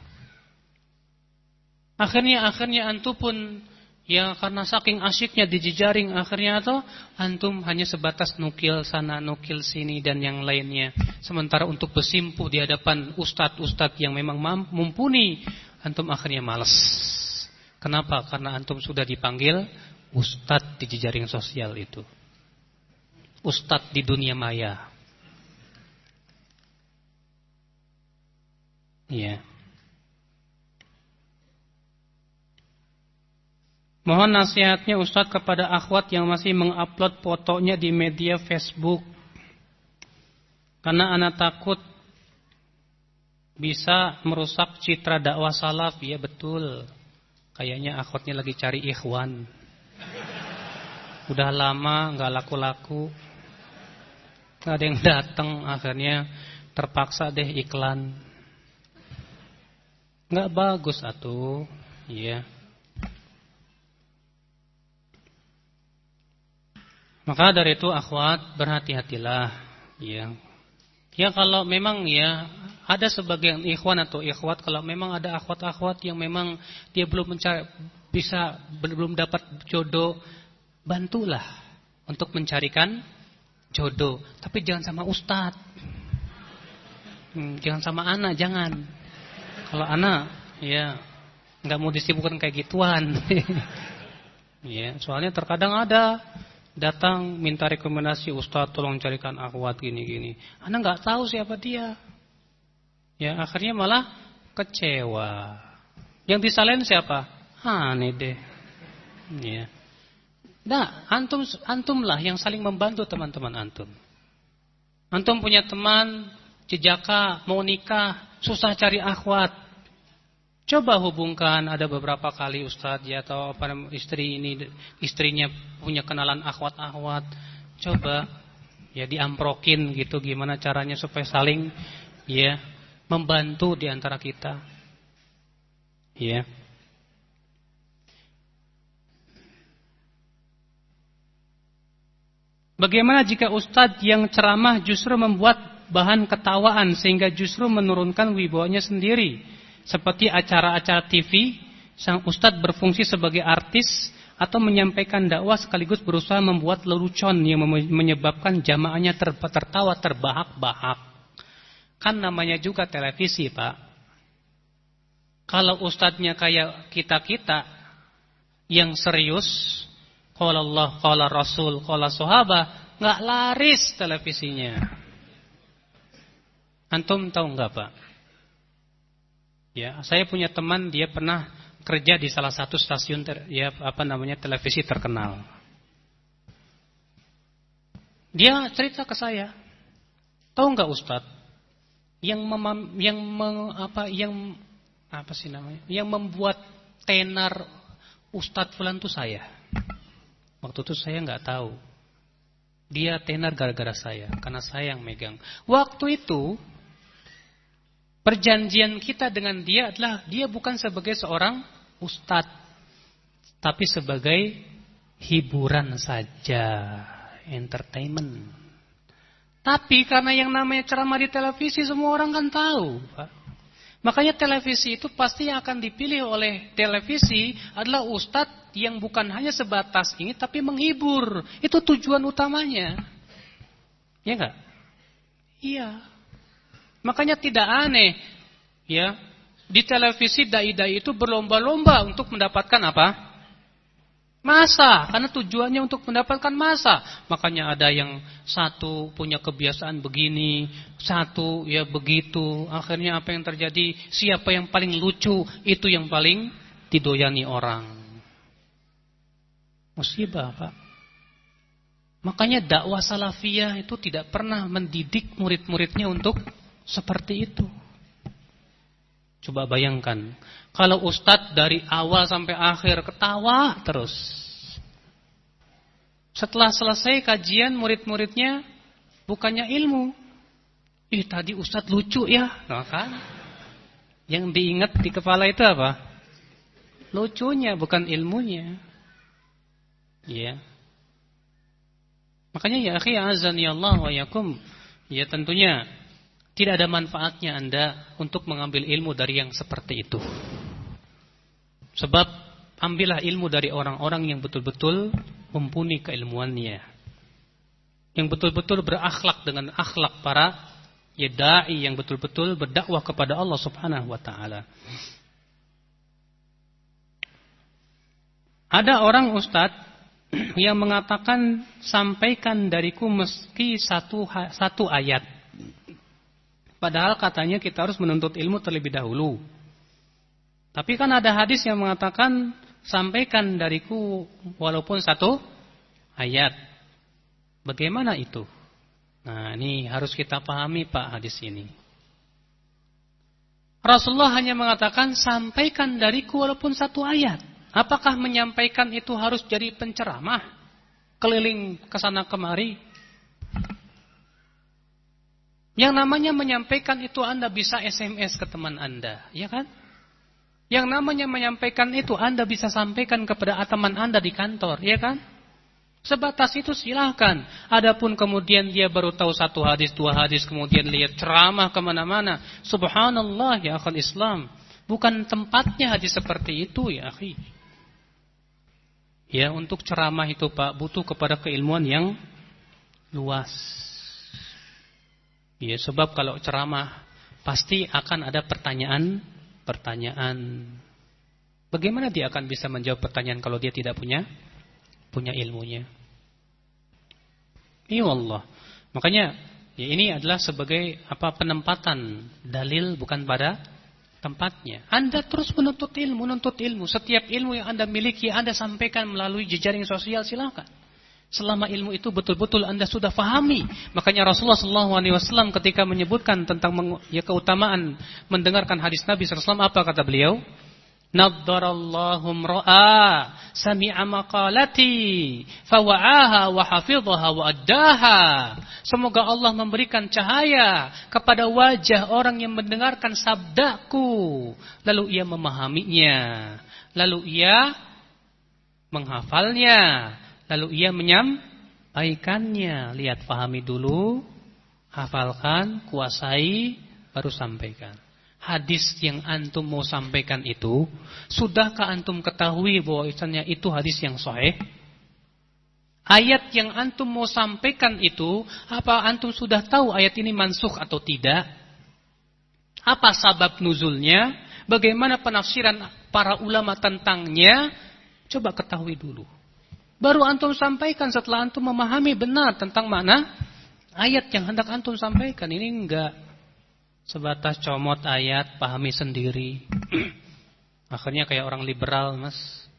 Akhirnya akhirnya antum pun ya karena saking asyiknya di jejaring, akhirnya atau antum hanya sebatas nukil sana nukil sini dan yang lainnya. Sementara untuk bersimpuh di hadapan ustadz-ustadz yang memang mumpuni, antum akhirnya malas. Kenapa? Karena antum sudah dipanggil ustadz di jejaring sosial itu, ustadz di dunia maya. Iya. Mohon nasihatnya Ustadz kepada akhwat yang masih mengupload fotonya di media Facebook. Karena anak takut bisa merusak citra dakwah salaf. Ya betul. Kayaknya akhwatnya lagi cari ikhwan. Udah lama gak laku-laku. Gak ada yang datang, akhirnya terpaksa deh iklan. Gak bagus atuh. Iya. Maka dari itu akhwat berhati-hatilah ya. Ya kalau memang ya ada sebagian ikhwan atau ikhwat, kalau memang ada akhwat-akhwat yang memang dia belum mencari, bisa belum dapat jodoh, bantulah untuk mencarikan jodoh, tapi jangan sama ustadz. Hmm, jangan sama anak, jangan. Kalau anak ya enggak mau disibukkan kayak gituan. Ya, soalnya terkadang ada datang minta rekomendasi, Ustaz tolong carikan akhwat gini-gini. Anda nggak tahu siapa dia. Ya akhirnya malah kecewa. Yang disalahin siapa? Aneh deh. Ya. Nah, antum antumlah yang saling membantu teman-teman antum. Antum punya teman jejaka mau nikah, susah cari akhwat. Coba hubungkan, ada beberapa kali Ustadz ya, atau apa istri ini istrinya punya kenalan akhwat-akhwat. Coba ya diamprokin gitu, gimana caranya supaya saling ya membantu di antara kita. Ya. Bagaimana jika Ustadz yang ceramah justru membuat bahan ketawaan sehingga justru menurunkan wibawanya sendiri? Seperti acara-acara T V, sang ustadz berfungsi sebagai artis atau menyampaikan dakwah sekaligus berusaha membuat lelucon yang menyebabkan jamaahnya tertawa terbahak-bahak. Kan namanya juga televisi, Pak. Kalau ustadznya kayak kita-kita yang serius, qala Allah, qala Rasul, qala sahabat, nggak laris televisinya. Antum tahu nggak, Pak? Ya, saya punya teman, dia pernah kerja di salah satu stasiun ter, ya apa namanya televisi terkenal. Dia cerita ke saya, tahu nggak Ustadz, yang memam, yang mem, apa yang apa sih namanya, yang membuat tenar Ustadz Fulan itu saya. Waktu itu saya nggak tahu, dia tenar gara-gara saya, karena saya yang megang. Waktu itu perjanjian kita dengan dia adalah dia bukan sebagai seorang ustadz, tapi sebagai hiburan saja, entertainment. Tapi karena yang namanya ceramah di televisi semua orang kan tahu, Pak. Makanya televisi itu pasti yang akan dipilih oleh televisi adalah ustadz yang bukan hanya sebatas ini tapi menghibur. Itu tujuan utamanya. Ya enggak? Iya. Makanya tidak aneh ya, di televisi dai-dai itu berlomba-lomba untuk mendapatkan apa? Massa, karena tujuannya untuk mendapatkan massa. Makanya ada yang satu punya kebiasaan begini, satu ya begitu. Akhirnya apa yang terjadi? Siapa yang paling lucu, itu yang paling didoyani orang. Musibah, Pak. Makanya dakwah salafiyah itu tidak pernah mendidik murid-muridnya untuk seperti itu. Coba bayangkan, kalau ustadz dari awal sampai akhir ketawa terus. Setelah selesai kajian, murid-muridnya bukannya ilmu. Ih, tadi ustadz lucu ya, nah, kan? Yang diingat di kepala itu apa? Lucunya, bukan ilmunya. Ya. Makanya ya akhi azani Allah wa yakum, ya tentunya tidak ada manfaatnya Anda untuk mengambil ilmu dari yang seperti itu. Sebab ambillah ilmu dari orang-orang yang betul-betul mumpuni keilmuannya, yang betul-betul berakhlak dengan akhlak para ya dai yang betul-betul berdakwah kepada Allah Subhanahu wa taala. Ada orang ustadz yang mengatakan sampaikan dariku meski satu satu ayat. Padahal katanya kita harus menuntut ilmu terlebih dahulu. Tapi kan ada hadis yang mengatakan sampaikan dariku walaupun satu ayat. Bagaimana itu? Nah, ini harus kita pahami Pak hadis ini. Rasulullah hanya mengatakan sampaikan dariku walaupun satu ayat. Apakah menyampaikan itu harus jadi penceramah? Keliling kesana kemari? Yang namanya menyampaikan itu Anda bisa S M S ke teman Anda, ya kan? Yang namanya menyampaikan itu Anda bisa sampaikan kepada teman Anda di kantor, ya kan? Sebatas itu silahkan. Adapun kemudian dia baru tahu satu hadis, dua hadis, kemudian lihat ceramah kemana-mana. Subhanallah ya akhal Islam. Bukan tempatnya hadis seperti itu ya akhi. Ya untuk ceramah itu Pak butuh kepada keilmuan yang luas. Ya, sebab kalau ceramah pasti akan ada pertanyaan-pertanyaan. Bagaimana dia akan bisa menjawab pertanyaan kalau dia tidak punya punya ilmunya? Iya Allah. Makanya ya ini adalah sebagai apa penempatan dalil bukan pada tempatnya. Anda terus menuntut ilmu, menuntut ilmu. Setiap ilmu yang Anda miliki, Anda sampaikan melalui jejaring sosial, silakan. Selama ilmu itu betul-betul Anda sudah fahami. Makanya Rasulullah shallallahu alaihi wasallam ketika menyebutkan tentang ya, keutamaan mendengarkan hadis Nabi shallallahu alaihi wasallam, apa kata beliau? Naddarallahu mra'a sami'a maqalati fawa'aha wa hafidhaha wa addaha. Semoga Allah memberikan cahaya kepada wajah orang yang mendengarkan sabdaku, lalu ia memahaminya, lalu ia menghafalnya, lalu ia menyampaikannya. Lihat, pahami dulu, hafalkan, kuasai, baru sampaikan. Hadis yang antum mau sampaikan itu, sudahkah antum ketahui bahwa itu hadis yang sahih? Ayat yang antum mau sampaikan itu, apa antum sudah tahu ayat ini mansukh atau tidak? Apa sabab nuzulnya? Bagaimana penafsiran para ulama tentangnya? Coba ketahui dulu. Baru antum sampaikan setelah antum memahami benar tentang mana ayat yang hendak antum sampaikan. Ini enggak sebatas comot ayat, pahami sendiri. Akhirnya kayak orang liberal, Mas.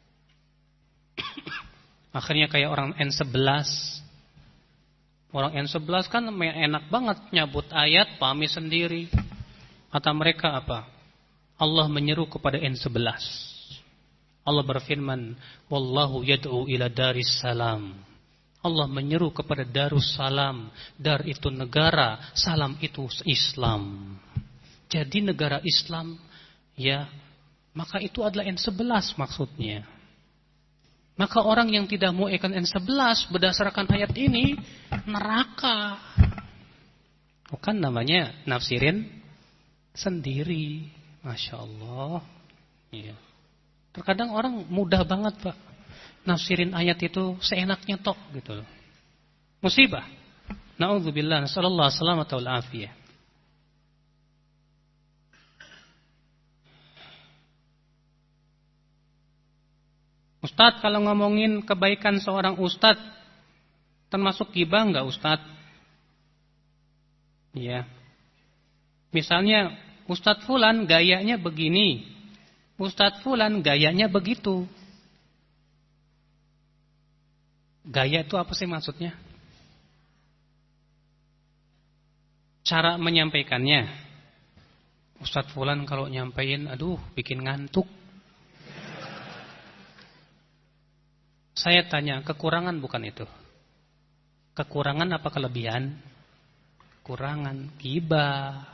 Akhirnya kayak orang N sebelas. Orang N sebelas kan enak banget nyabut ayat, pahami sendiri. Kata mereka apa? Allah menyeru kepada N sebelas. Allah berfirman, wallahu yad'u ila daris salam. Allah menyeru kepada Darussalam. Dar itu negara, salam itu Islam. Jadi negara Islam, ya, maka itu adalah N sebelas maksudnya. Maka orang yang tidak mau ikut N sebelas berdasarkan ayat ini, neraka. Bukan namanya nafsirin sendiri. Masya Allah. Ya. Terkadang orang mudah banget, Pak, nafsirin ayat itu seenaknya tok gitu loh. Musibah. Na'udzubillah, nasallallahu salamata wal afiyah. Ustadz, kalau ngomongin kebaikan seorang ustadz, termasuk ghibah enggak, Ustadz? Iya. Misalnya Ustadz Fulan gayanya begini, Ustadz Fulan gayanya begitu. Gaya itu apa sih maksudnya? Cara menyampaikannya. Ustadz Fulan kalau nyampein, aduh, bikin ngantuk. Saya tanya, kekurangan bukan itu? Kekurangan apa kelebihan? Kekurangan, ghibah.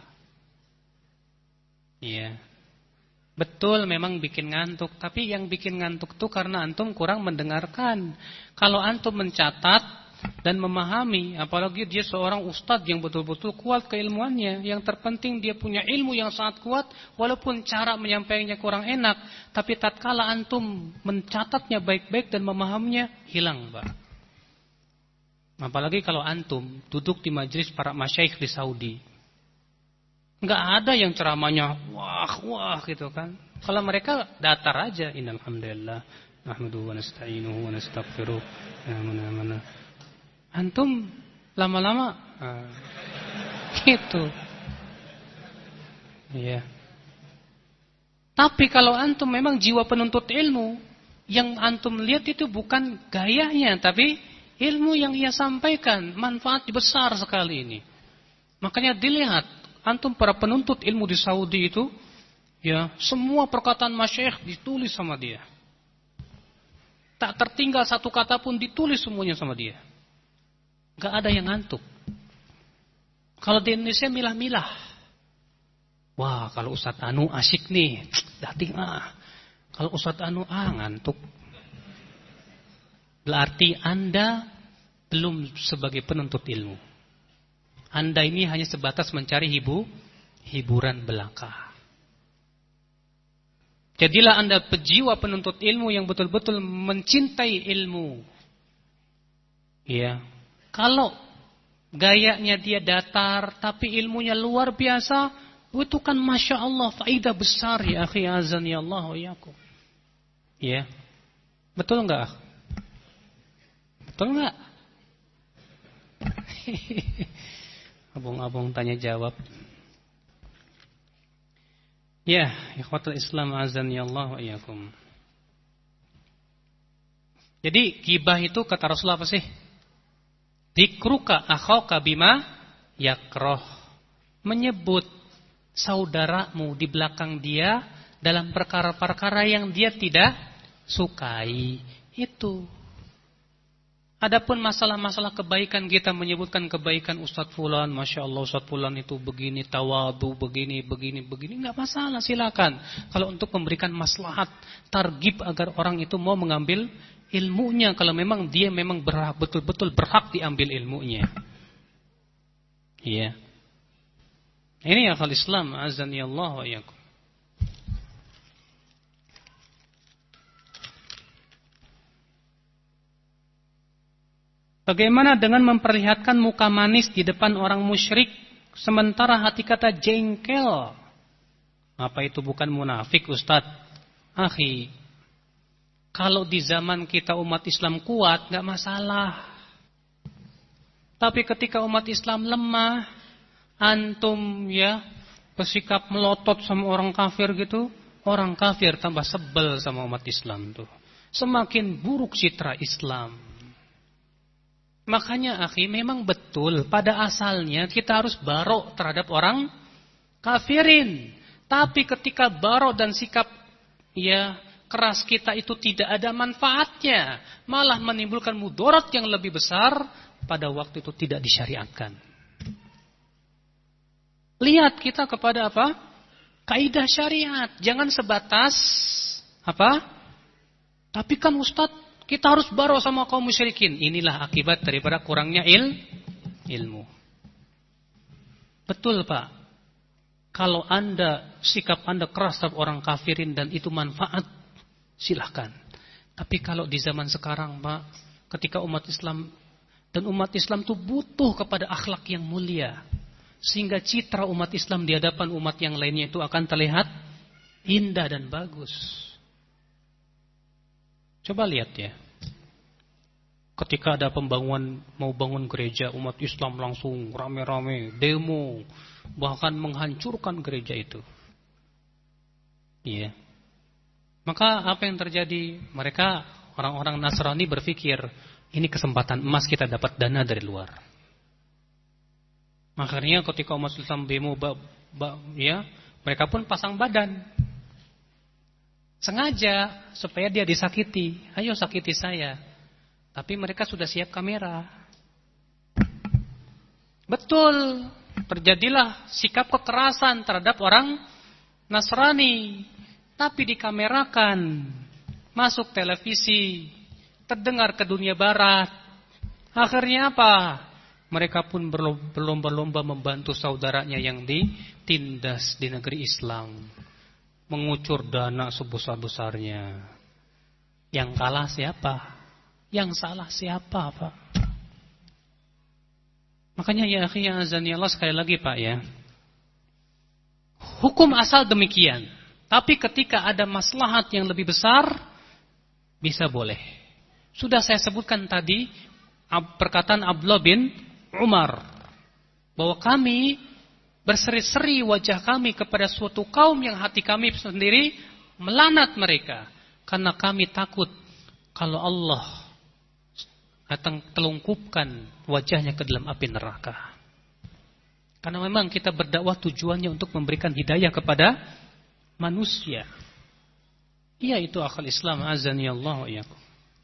Iya. Betul, memang bikin ngantuk. Tapi yang bikin ngantuk itu karena antum kurang mendengarkan. Kalau antum mencatat dan memahami, apalagi dia seorang ustadz yang betul-betul kuat keilmuannya, yang terpenting dia punya ilmu yang sangat kuat, walaupun cara menyampaikannya kurang enak, tapi tatkala antum mencatatnya baik-baik dan memahaminya, hilang, Pak. Apalagi kalau antum duduk di majelis para masyaikh di Saudi. Enggak ada yang ceramahnya wah wah gitu kan. Kalau mereka datar aja, innal hamdalillah nahmaduhu wa nasta'inuhu wa nastaghfiruh. Mana-mana. Antum lama-lama ah, gitu. Iya. Tapi kalau antum memang jiwa penuntut ilmu, yang antum lihat itu bukan gayanya, tapi ilmu yang ia sampaikan, manfaat besar sekali ini. Makanya dilihat, antum para penuntut ilmu di Saudi itu, ya, semua perkataan masyayikh ditulis sama dia. Tak tertinggal satu kata pun ditulis semuanya sama dia. Gak ada yang ngantuk. Kalau di Indonesia milah-milah. Wah, kalau Ustadz Anu asik nih, dating ah. Kalau Ustadz Anu ah ngantuk. Berarti Anda belum sebagai penuntut ilmu. Anda ini hanya sebatas mencari hibu, hiburan belaka. Jadilah Anda pejiwa penuntut ilmu yang betul-betul mencintai ilmu. Ya. Kalau gayanya dia datar, tapi ilmunya luar biasa, itu kan Masya Allah, faidah besar ya akhi azan ya Allah wa yakum. Ya. Betul enggak? Betul enggak? Abang-abang tanya jawab. Ya, ikhwatul Islam azan ya Allah wa iyyakum. Jadi gibah itu kata Rasulullah apa sih? Dzikruka akhaka bima yakrah. Menyebut saudaramu di belakang dia dalam perkara-perkara yang dia tidak sukai. Itu. Adapun masalah-masalah kebaikan, kita menyebutkan kebaikan Ustadz Fulan, Masya Allah Ustadz Fulan itu begini, tawadu, begini, begini, begini, nggak masalah, silakan. Kalau untuk memberikan maslahat, targib agar orang itu mau mengambil ilmunya, kalau memang dia memang berhak, betul-betul berhak diambil ilmunya. Iya. Ini akal Islam, azani Allah wa iyyakum. Bagaimana dengan memperlihatkan muka manis di depan orang musyrik, sementara hati kata jengkel? Apa itu bukan munafik, Ustadz? Akhi, kalau di zaman kita umat Islam kuat, gak masalah. Tapi ketika umat Islam lemah, antum ya bersikap melotot sama orang kafir gitu, orang kafir tambah sebel sama umat Islam tuh. Semakin buruk citra Islam. Makanya akhi, memang betul pada asalnya kita harus barok terhadap orang kafirin. Tapi ketika barok dan sikap ya keras kita itu tidak ada manfaatnya, malah menimbulkan mudarat yang lebih besar, pada waktu itu tidak disyariatkan. Lihat kita kepada apa? Kaidah syariat. Jangan sebatas apa? Tapi kan Ustadz, kita harus baro sama kaum musyrikin. Inilah akibat daripada kurangnya il, ilmu. Betul Pak. Kalau anda, sikap anda keras terhadap orang kafirin dan itu manfaat, silahkan. Tapi kalau di zaman sekarang Pak, ketika umat Islam, dan umat Islam itu butuh kepada akhlak yang mulia, sehingga citra umat Islam di hadapan umat yang lainnya itu akan terlihat indah dan bagus. Coba lihat ya. Ketika ada pembangunan, mau bangun gereja, umat Islam langsung rame-rame, demo, bahkan menghancurkan gereja itu. Iya. Maka apa yang terjadi? Mereka, orang-orang Nasrani berpikir, ini kesempatan emas kita dapat dana dari luar. Makanya ketika umat Islam demo, ba, ba, ya, mereka pun pasang badan. Sengaja supaya dia disakiti. Ayo sakiti saya. Tapi mereka sudah siap kamera. Betul. Terjadilah sikap kekerasan terhadap orang Nasrani. Tapi dikamerakan. Masuk televisi. Terdengar ke dunia barat. Akhirnya apa? Mereka pun berlomba-lomba membantu saudaranya yang ditindas di negeri Islam. Mengucur dana sebesar-besarnya. Yang kalah siapa? Yang salah siapa Pak? Makanya ya akhi ya azani Allah, sekali lagi Pak ya, hukum asal demikian. Tapi ketika ada maslahat yang lebih besar, bisa boleh. Sudah saya sebutkan tadi perkataan Abdullah bin Umar, bahwa kami berseri-seri wajah kami kepada suatu kaum yang hati kami sendiri melanat mereka. Karena kami takut kalau Allah akan telungkupkan wajahnya ke dalam api neraka. Karena memang kita berdakwah tujuannya untuk memberikan hidayah kepada manusia. Iya, itu akal Islam, azani Allah wa iyyakum.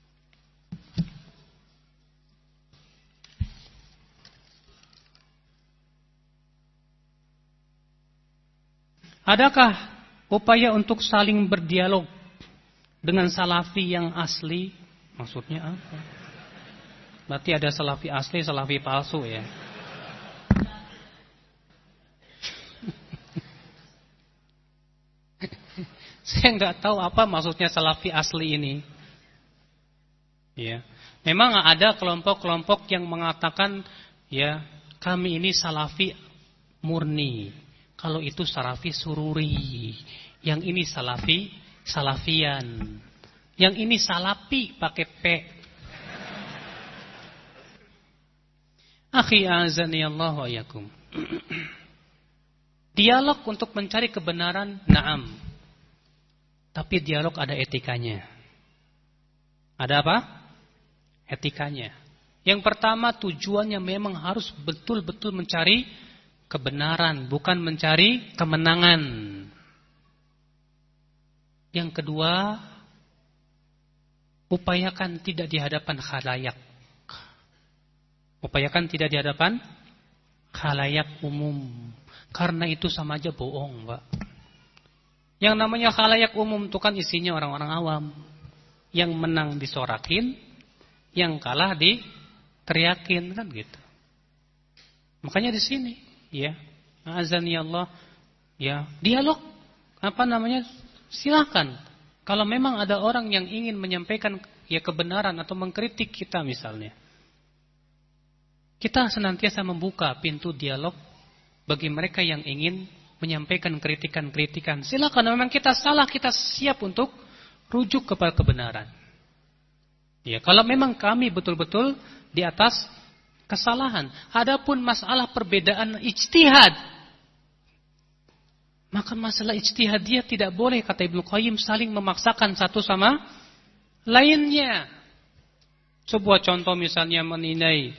Adakah upaya untuk saling berdialog dengan salafi yang asli? Maksudnya apa? Berarti ada salafi asli, salafi palsu ya. Saya nggak tahu apa maksudnya salafi asli ini. Ya, memang ada kelompok-kelompok yang mengatakan ya kami ini salafi murni. Kalau itu salafi sururi, yang ini salafi salafian, yang ini salapi pakai P. Akhi azani Allah wa yakum. Dialog untuk mencari kebenaran, na'am. Tapi dialog ada etikanya. Ada apa? Etikanya. Yang pertama, tujuannya memang harus betul-betul mencari kebenaran, bukan mencari kemenangan. Yang kedua, upayakan tidak di hadapan khalayak. Upayakan tidak di hadapan khalayak umum. Karena itu sama aja bohong, Pak. Yang namanya khalayak umum itu kan isinya orang-orang awam. Yang menang disorakin, yang kalah diteriakin, kan gitu. Makanya di sini, ya, azani Allah, ya, dialog, apa namanya, silakan. Kalau memang ada orang yang ingin menyampaikan ya kebenaran atau mengkritik kita misalnya, kita senantiasa membuka pintu dialog bagi mereka yang ingin menyampaikan kritikan-kritikan. Silakan, memang kita salah, kita siap untuk rujuk kepada kebenaran. Ya, kalau memang kami betul-betul di atas kesalahan. Adapun masalah perbedaan ijtihad, maka masalah ijtihad dia tidak boleh, kata Ibnu Qayyim, saling memaksakan satu sama lainnya. Sebuah contoh misalnya menilai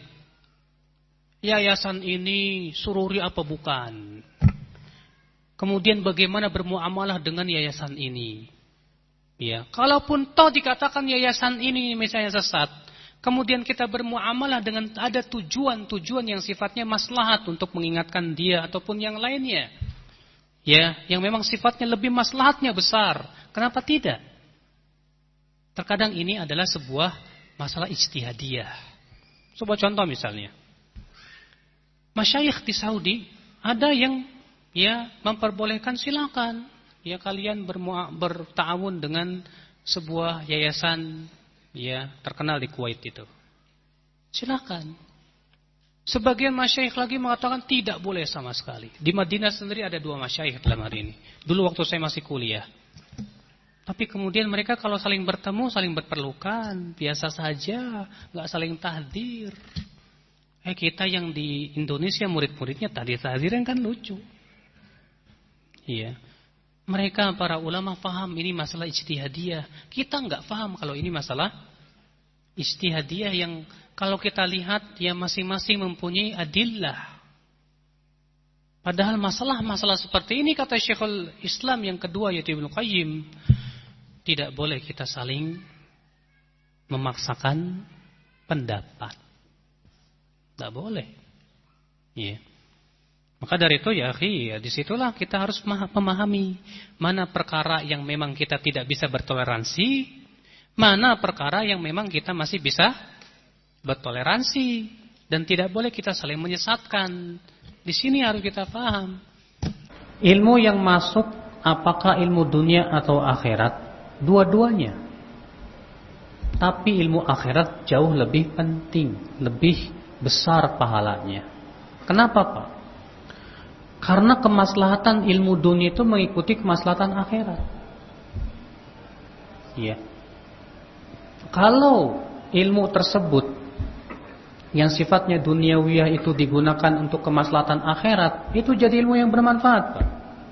yayasan ini sururi apa bukan. Kemudian bagaimana bermuamalah dengan yayasan ini. Ya, kalaupun toh dikatakan yayasan ini misalnya sesat, kemudian kita bermuamalah dengan ada tujuan-tujuan yang sifatnya maslahat untuk mengingatkan dia ataupun yang lainnya. Ya, yang memang sifatnya lebih maslahatnya besar. Kenapa tidak? Terkadang ini adalah sebuah masalah ijtihadiyah. Sebuah contoh misalnya. Masyayikh di Saudi ada yang ya memperbolehkan, silakan ya kalian berta'awun dengan sebuah yayasan ya terkenal di Kuwait itu. Silakan. Sebagian masyayikh lagi mengatakan tidak boleh sama sekali. Di Madinah sendiri ada dua masyayikh dalam hari ini. Dulu waktu saya masih kuliah. Tapi kemudian mereka kalau saling bertemu saling berpelukan, biasa saja, nggak saling tahdir. Eh kita yang di Indonesia murid-muridnya tahdir-tahdiran kan lucu. Iya. Mereka para ulama paham ini masalah ijtihadiyah. Kita nggak paham kalau ini masalah ijtihadiyah yang kalau kita lihat ya masing-masing mempunyai adillah. Padahal masalah-masalah seperti ini kata Syekhul Islam yang kedua yaitu Ibnu Qayyim, tidak boleh kita saling memaksakan pendapat. Tidak boleh. Ya. Maka dari itu ya akhi, ya, disitulah kita harus memahami mana perkara yang memang kita tidak bisa bertoleransi, mana perkara yang memang kita masih bisa bertoleransi, dan tidak boleh kita saling menyesatkan. Di sini harus kita paham. Ilmu yang masuk apakah ilmu dunia atau akhirat? Dua-duanya. Tapi ilmu akhirat jauh lebih penting, lebih besar pahalanya. Kenapa, Pak? Karena kemaslahatan ilmu dunia itu mengikuti kemaslahatan akhirat. Iya. Kalau ilmu tersebut yang sifatnya duniawiyah itu digunakan untuk kemaslahatan akhirat, itu jadi ilmu yang bermanfaat, Pak.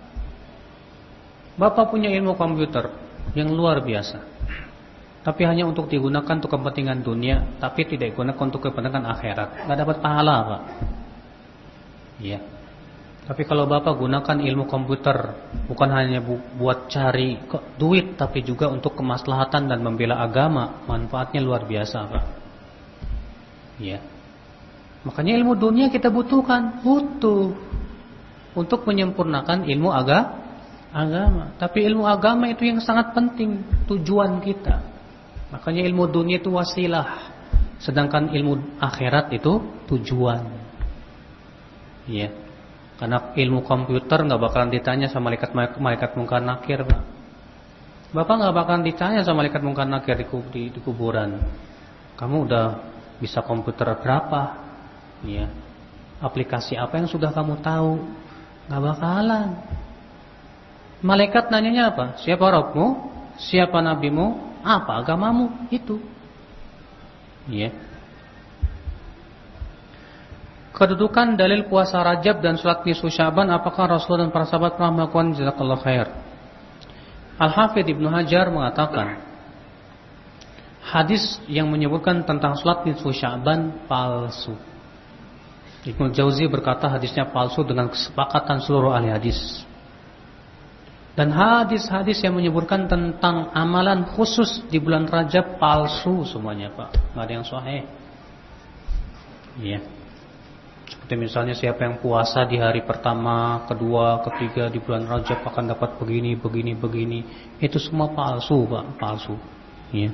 Bapak punya ilmu komputer yang luar biasa, tapi hanya untuk digunakan untuk kepentingan dunia, tapi tidak digunakan untuk kepentingan akhirat, nggak dapat pahala, Pak. Iya. Tapi kalau Bapak gunakan ilmu komputer bukan hanya bu- buat cari duit, tapi juga untuk kemaslahatan dan membela agama, manfaatnya luar biasa, Pak. Iya. Makanya ilmu dunia kita butuhkan, butuh untuk menyempurnakan ilmu aga, agama. Tapi ilmu agama itu yang sangat penting, tujuan kita. Makanya ilmu dunia itu wasilah, sedangkan ilmu akhirat itu tujuan. Iya. Karena ilmu komputer nggak bakalan ditanya sama malaikat malaikat mungkar nakir, Pak. Bapak nggak bakalan ditanya sama malaikat mungkar nakir di, di, di kuburan. Kamu udah bisa komputer berapa? Ya. Aplikasi apa yang sudah kamu tahu? Nggak bakalan. Malaikat nanyanya apa? Siapa Rabbmu? Siapa nabimu? Apa agamamu? Itu. Ya. Kedudukan dalil puasa Rajab dan salat nisfu Sya'ban, apakah Rasulullah dan para sahabat pernah melakukan? Jazakallahu khair. Al-Hafidz Ibnu Hajar mengatakan, hadis yang menyebutkan tentang salat nisfu Sya'ban palsu. Ibnu Jauzi berkata hadisnya palsu dengan kesepakatan seluruh ahli hadis. Dan hadis-hadis yang menyebutkan tentang amalan khusus di bulan Rajab palsu semuanya, Pak. Enggak ada yang sahih. Iya. Seperti misalnya siapa yang puasa di hari pertama, kedua, ketiga di bulan Rajab akan dapat begini, begini, begini. Itu semua palsu, Pak, palsu. Iya.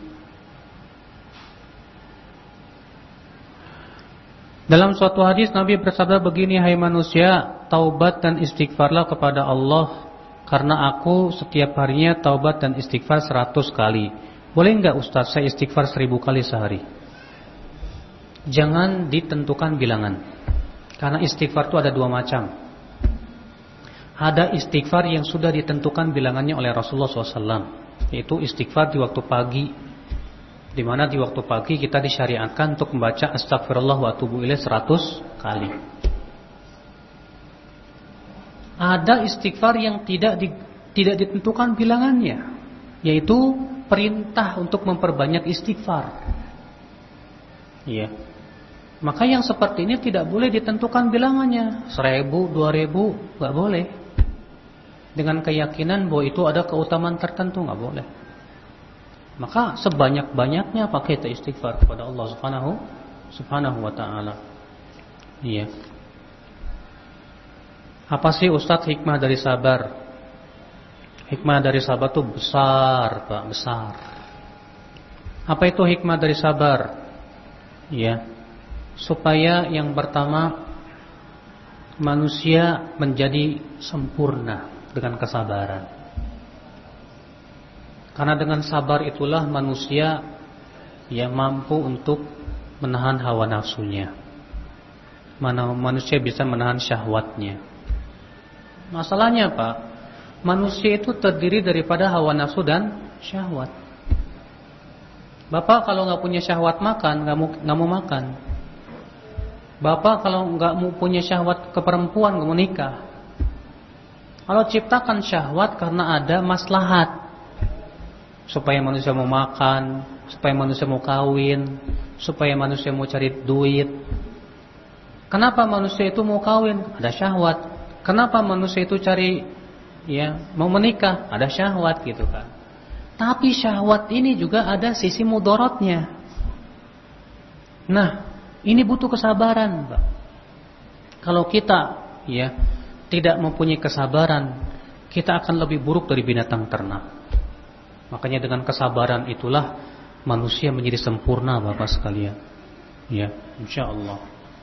Dalam suatu hadis Nabi bersabda begini, hai manusia, taubat dan istighfarlah kepada Allah, karena aku setiap harinya taubat dan istighfar seratus kali. Boleh enggak Ustaz saya istighfar seribu kali sehari? Jangan ditentukan bilangan. Karena istighfar itu ada dua macam. Ada istighfar yang sudah ditentukan bilangannya oleh Rasulullah shallallahu alaihi wasallam, yaitu istighfar di waktu pagi, di mana di waktu pagi kita disyariatkan untuk membaca astagfirullah wa atubu ilaih seratus kali. Ada istighfar yang tidak di, tidak ditentukan bilangannya, yaitu perintah untuk memperbanyak istighfar. Iya. Maka yang seperti ini tidak boleh ditentukan bilangannya, seribu, dua ribu, nggak boleh. Dengan keyakinan bahwa itu ada keutamaan tertentu, nggak boleh. Maka sebanyak-banyaknya pakai istighfar kepada Allah Subhanahu Subhanahu wa taala. Iya. Apa sih Ustaz hikmah dari sabar? Hikmah dari sabar itu besar, Pak, besar. Apa itu hikmah dari sabar? Iya. Supaya yang pertama, manusia menjadi sempurna dengan kesabaran. Karena dengan sabar itulah manusia yang mampu untuk menahan hawa nafsunya. Mana manusia bisa menahan syahwatnya. Masalahnya Pak, manusia itu terdiri daripada hawa nafsu dan syahwat. Bapak kalau nggak punya syahwat makan, nggak mau nggak mau makan. Bapak kalau nggak mau punya syahwat ke perempuan, nggak mau nikah. Kalau ciptakan syahwat karena ada maslahat, supaya manusia mau makan, supaya manusia mau kawin, supaya manusia mau cari duit. Kenapa manusia itu mau kawin? Ada syahwat. Kenapa manusia itu cari, ya, mau menikah? Ada syahwat gitu kan. Tapi syahwat ini juga ada sisi mudaratnya. Nah, ini butuh kesabaran, Pak. Kalau kita ya tidak mempunyai kesabaran, kita akan lebih buruk dari binatang ternak. Makanya dengan kesabaran itulah manusia menjadi sempurna, Bapak sekalian. Ya, insyaallah.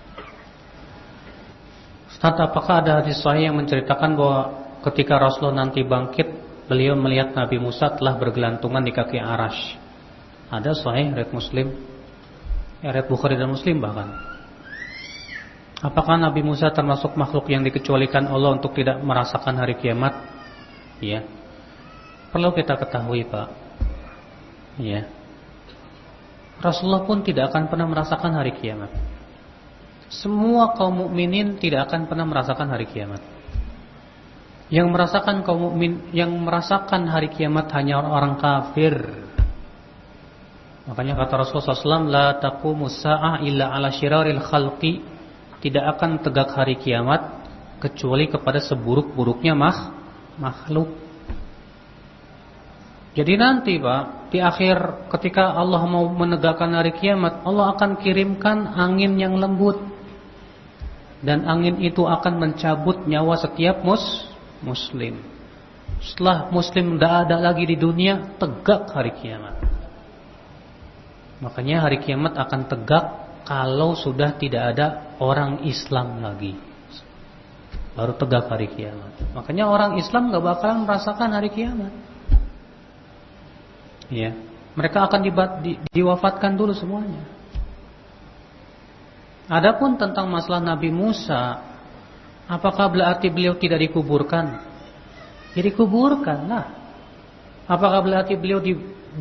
Ustaz, apakah ada hadis sahih yang menceritakan bahwa ketika Rasulullah nanti bangkit, beliau melihat Nabi Musa telah bergelantungan di kaki Arash? Ada sahih riwayat Muslim. Riwayat Bukhari dan Muslim bahkan. Apakah Nabi Musa termasuk makhluk yang dikecualikan Allah untuk tidak merasakan hari kiamat? Ya. Perlu kita ketahui, Pak. Ya. Rasulullah pun tidak akan pernah merasakan hari kiamat. Semua kaum mukminin tidak akan pernah merasakan hari kiamat. Yang merasakan kaum mukmin, yang merasakan hari kiamat hanya orang kafir. Makanya kata Rasulullah shallallahu alaihi wasallam, la taqumus sa'ah illa ala syiraril khalqi, tidak akan tegak hari kiamat kecuali kepada seburuk-buruknya makh, makhluk. Jadi nanti Pak, di akhir ketika Allah mau menegakkan hari kiamat, Allah akan kirimkan angin yang lembut, dan angin itu akan mencabut nyawa setiap mus, muslim. Setelah muslim tidak ada lagi di dunia, tegak hari kiamat. Makanya hari kiamat akan tegak kalau sudah tidak ada orang Islam lagi, baru tegak hari kiamat. Makanya orang Islam gak bakalan merasakan hari kiamat. Ya, mereka akan di, di, diwafatkan dulu semuanya. Adapun tentang masalah Nabi Musa, apakah berarti beliau tidak dikuburkan? Ya dikuburkan lah. Apakah berarti beliau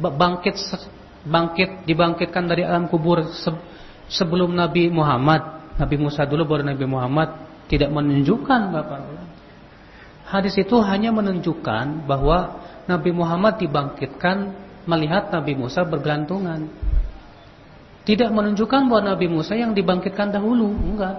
dibangkit bangkit dibangkitkan dari alam kubur sebelum Nabi Muhammad? Nabi Musa dulu baru Nabi Muhammad, tidak menunjukkan Bapak. Hadis itu hanya menunjukkan bahwa Nabi Muhammad dibangkitkan melihat Nabi Musa bergelantungan. Tidak menunjukkan bahwa Nabi Musa yang dibangkitkan dahulu, enggak.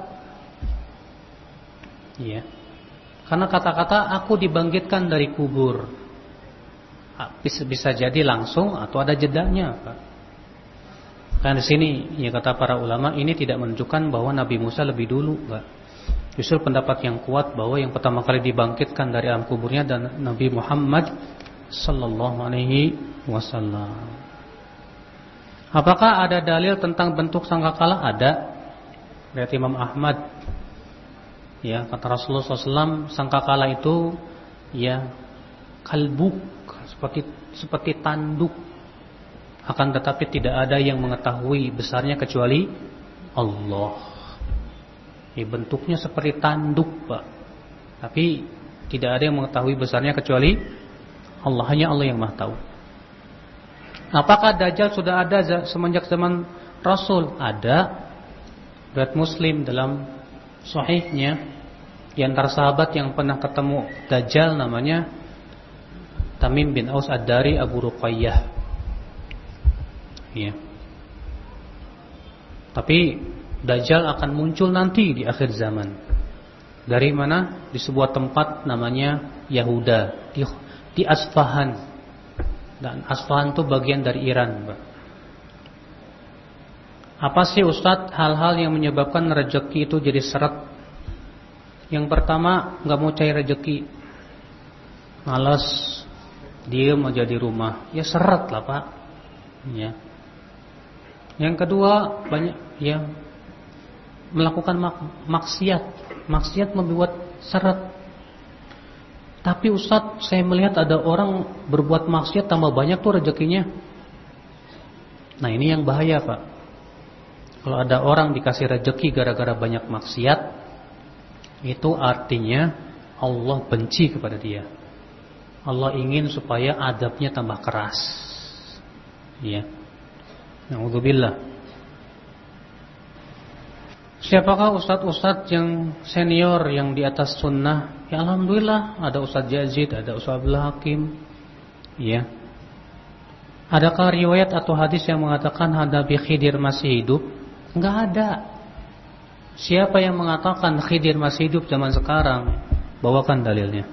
Iya. Karena kata-kata aku dibangkitkan dari kubur, bisa, bisa jadi langsung atau ada jedanya, Pak. Karena di sini ya kata para ulama ini tidak menunjukkan bahwa Nabi Musa lebih dulu, enggak. Justru pendapat yang kuat bahwa yang pertama kali dibangkitkan dari alam kuburnya dan Nabi Muhammad sallallahu alaihi wasallam. Apakah ada dalil tentang bentuk sangkakala? Ada. Lihat Imam Ahmad. Ya, kata Rasulullah sallallahu alaihi wasallam sangkakala itu ya kalbuk, seperti seperti tanduk. Akan tetapi tidak ada yang mengetahui besarnya kecuali Allah. Ya, bentuknya seperti tanduk, Pak. Tapi tidak ada yang mengetahui besarnya kecuali Allah. Hanya Allah yang Maha tahu. Apakah Dajjal sudah ada semenjak zaman Rasul? Ada. Riwayat Muslim dalam sahihnya, di antara sahabat yang pernah ketemu Dajjal namanya Tamim bin Aus Ad-Dari Abu Ruqayyah. Ya. Tapi Dajjal akan muncul nanti di akhir zaman. Dari mana? Di sebuah tempat namanya Yahuda, di, di Asfahan. Dan Asfahan itu bagian dari Iran, Pak. Apa sih Ustadz hal-hal yang menyebabkan rezeki itu jadi seret? Yang pertama, nggak mau cari rezeki, malas, dia mau jadi rumah, ya seret lah, Pak. Ya. Yang kedua, banyak yang melakukan mak maksiat. Maksiat membuat seret. Tapi Ustadz, saya melihat ada orang berbuat maksiat tambah banyak tuh rezekinya. Nah, ini yang bahaya, Pak. Kalau ada orang dikasih rezeki gara-gara banyak maksiat, itu artinya Allah benci kepada dia. Allah ingin supaya adabnya tambah keras. Ya. Na'udzubillah. Siapakah ustadz-ustadz yang senior yang di atas sunnah? Ya alhamdulillah, ada Ustadz Yazid, ada Ustadz Abdul Hakim. Ya. Adakah riwayat atau hadis yang mengatakan Nabi Khidir masih hidup? Enggak ada. Siapa yang mengatakan Khidir masih hidup zaman sekarang? Bawakan dalilnya.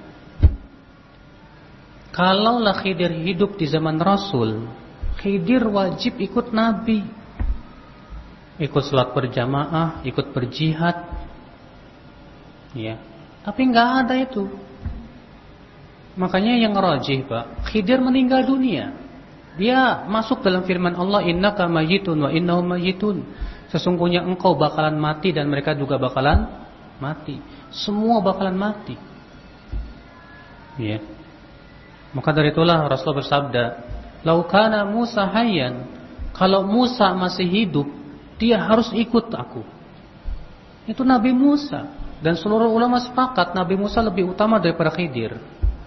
Kalaulah Khidir hidup di zaman Rasul, Khidir wajib ikut Nabi. Ikut salat berjamaah, ikut berjihad. Ya. Tapi enggak ada itu. Makanya yang rajih, Pak, Khidir meninggal dunia. Dia masuk dalam firman Allah, innaka mayyitun wa innahum mayyitun. Sesungguhnya engkau bakalan mati dan mereka juga bakalan mati. Semua bakalan mati. Ya. Maka dari itulah Rasulullah bersabda, "Lau kana Musa hayyan," kalau Musa masih hidup, dia harus ikut aku. Itu Nabi Musa. Dan seluruh ulama sepakat Nabi Musa lebih utama daripada Khidir.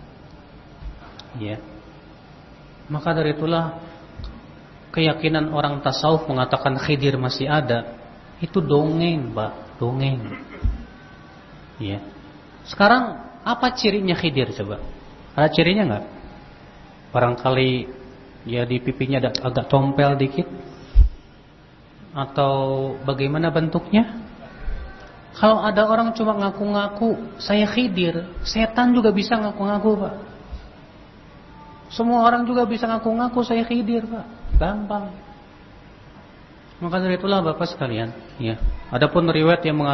Ya. Maka dari itulah keyakinan orang tasawuf mengatakan Khidir masih ada, itu dongeng, Pak, dongeng. Ya. Sekarang apa cirinya Khidir coba? Ada cirinya enggak? Barangkali ya di pipinya ada agak tompel dikit. Atau bagaimana bentuknya? Kalau ada orang cuma ngaku-ngaku saya Khidir, setan juga bisa ngaku-ngaku, Pak. Semua orang juga bisa ngaku-ngaku saya Khidir, Pak. Gampang. Maka dari itulah Bapak sekalian, ya. Adapun riwayat yang mengatakan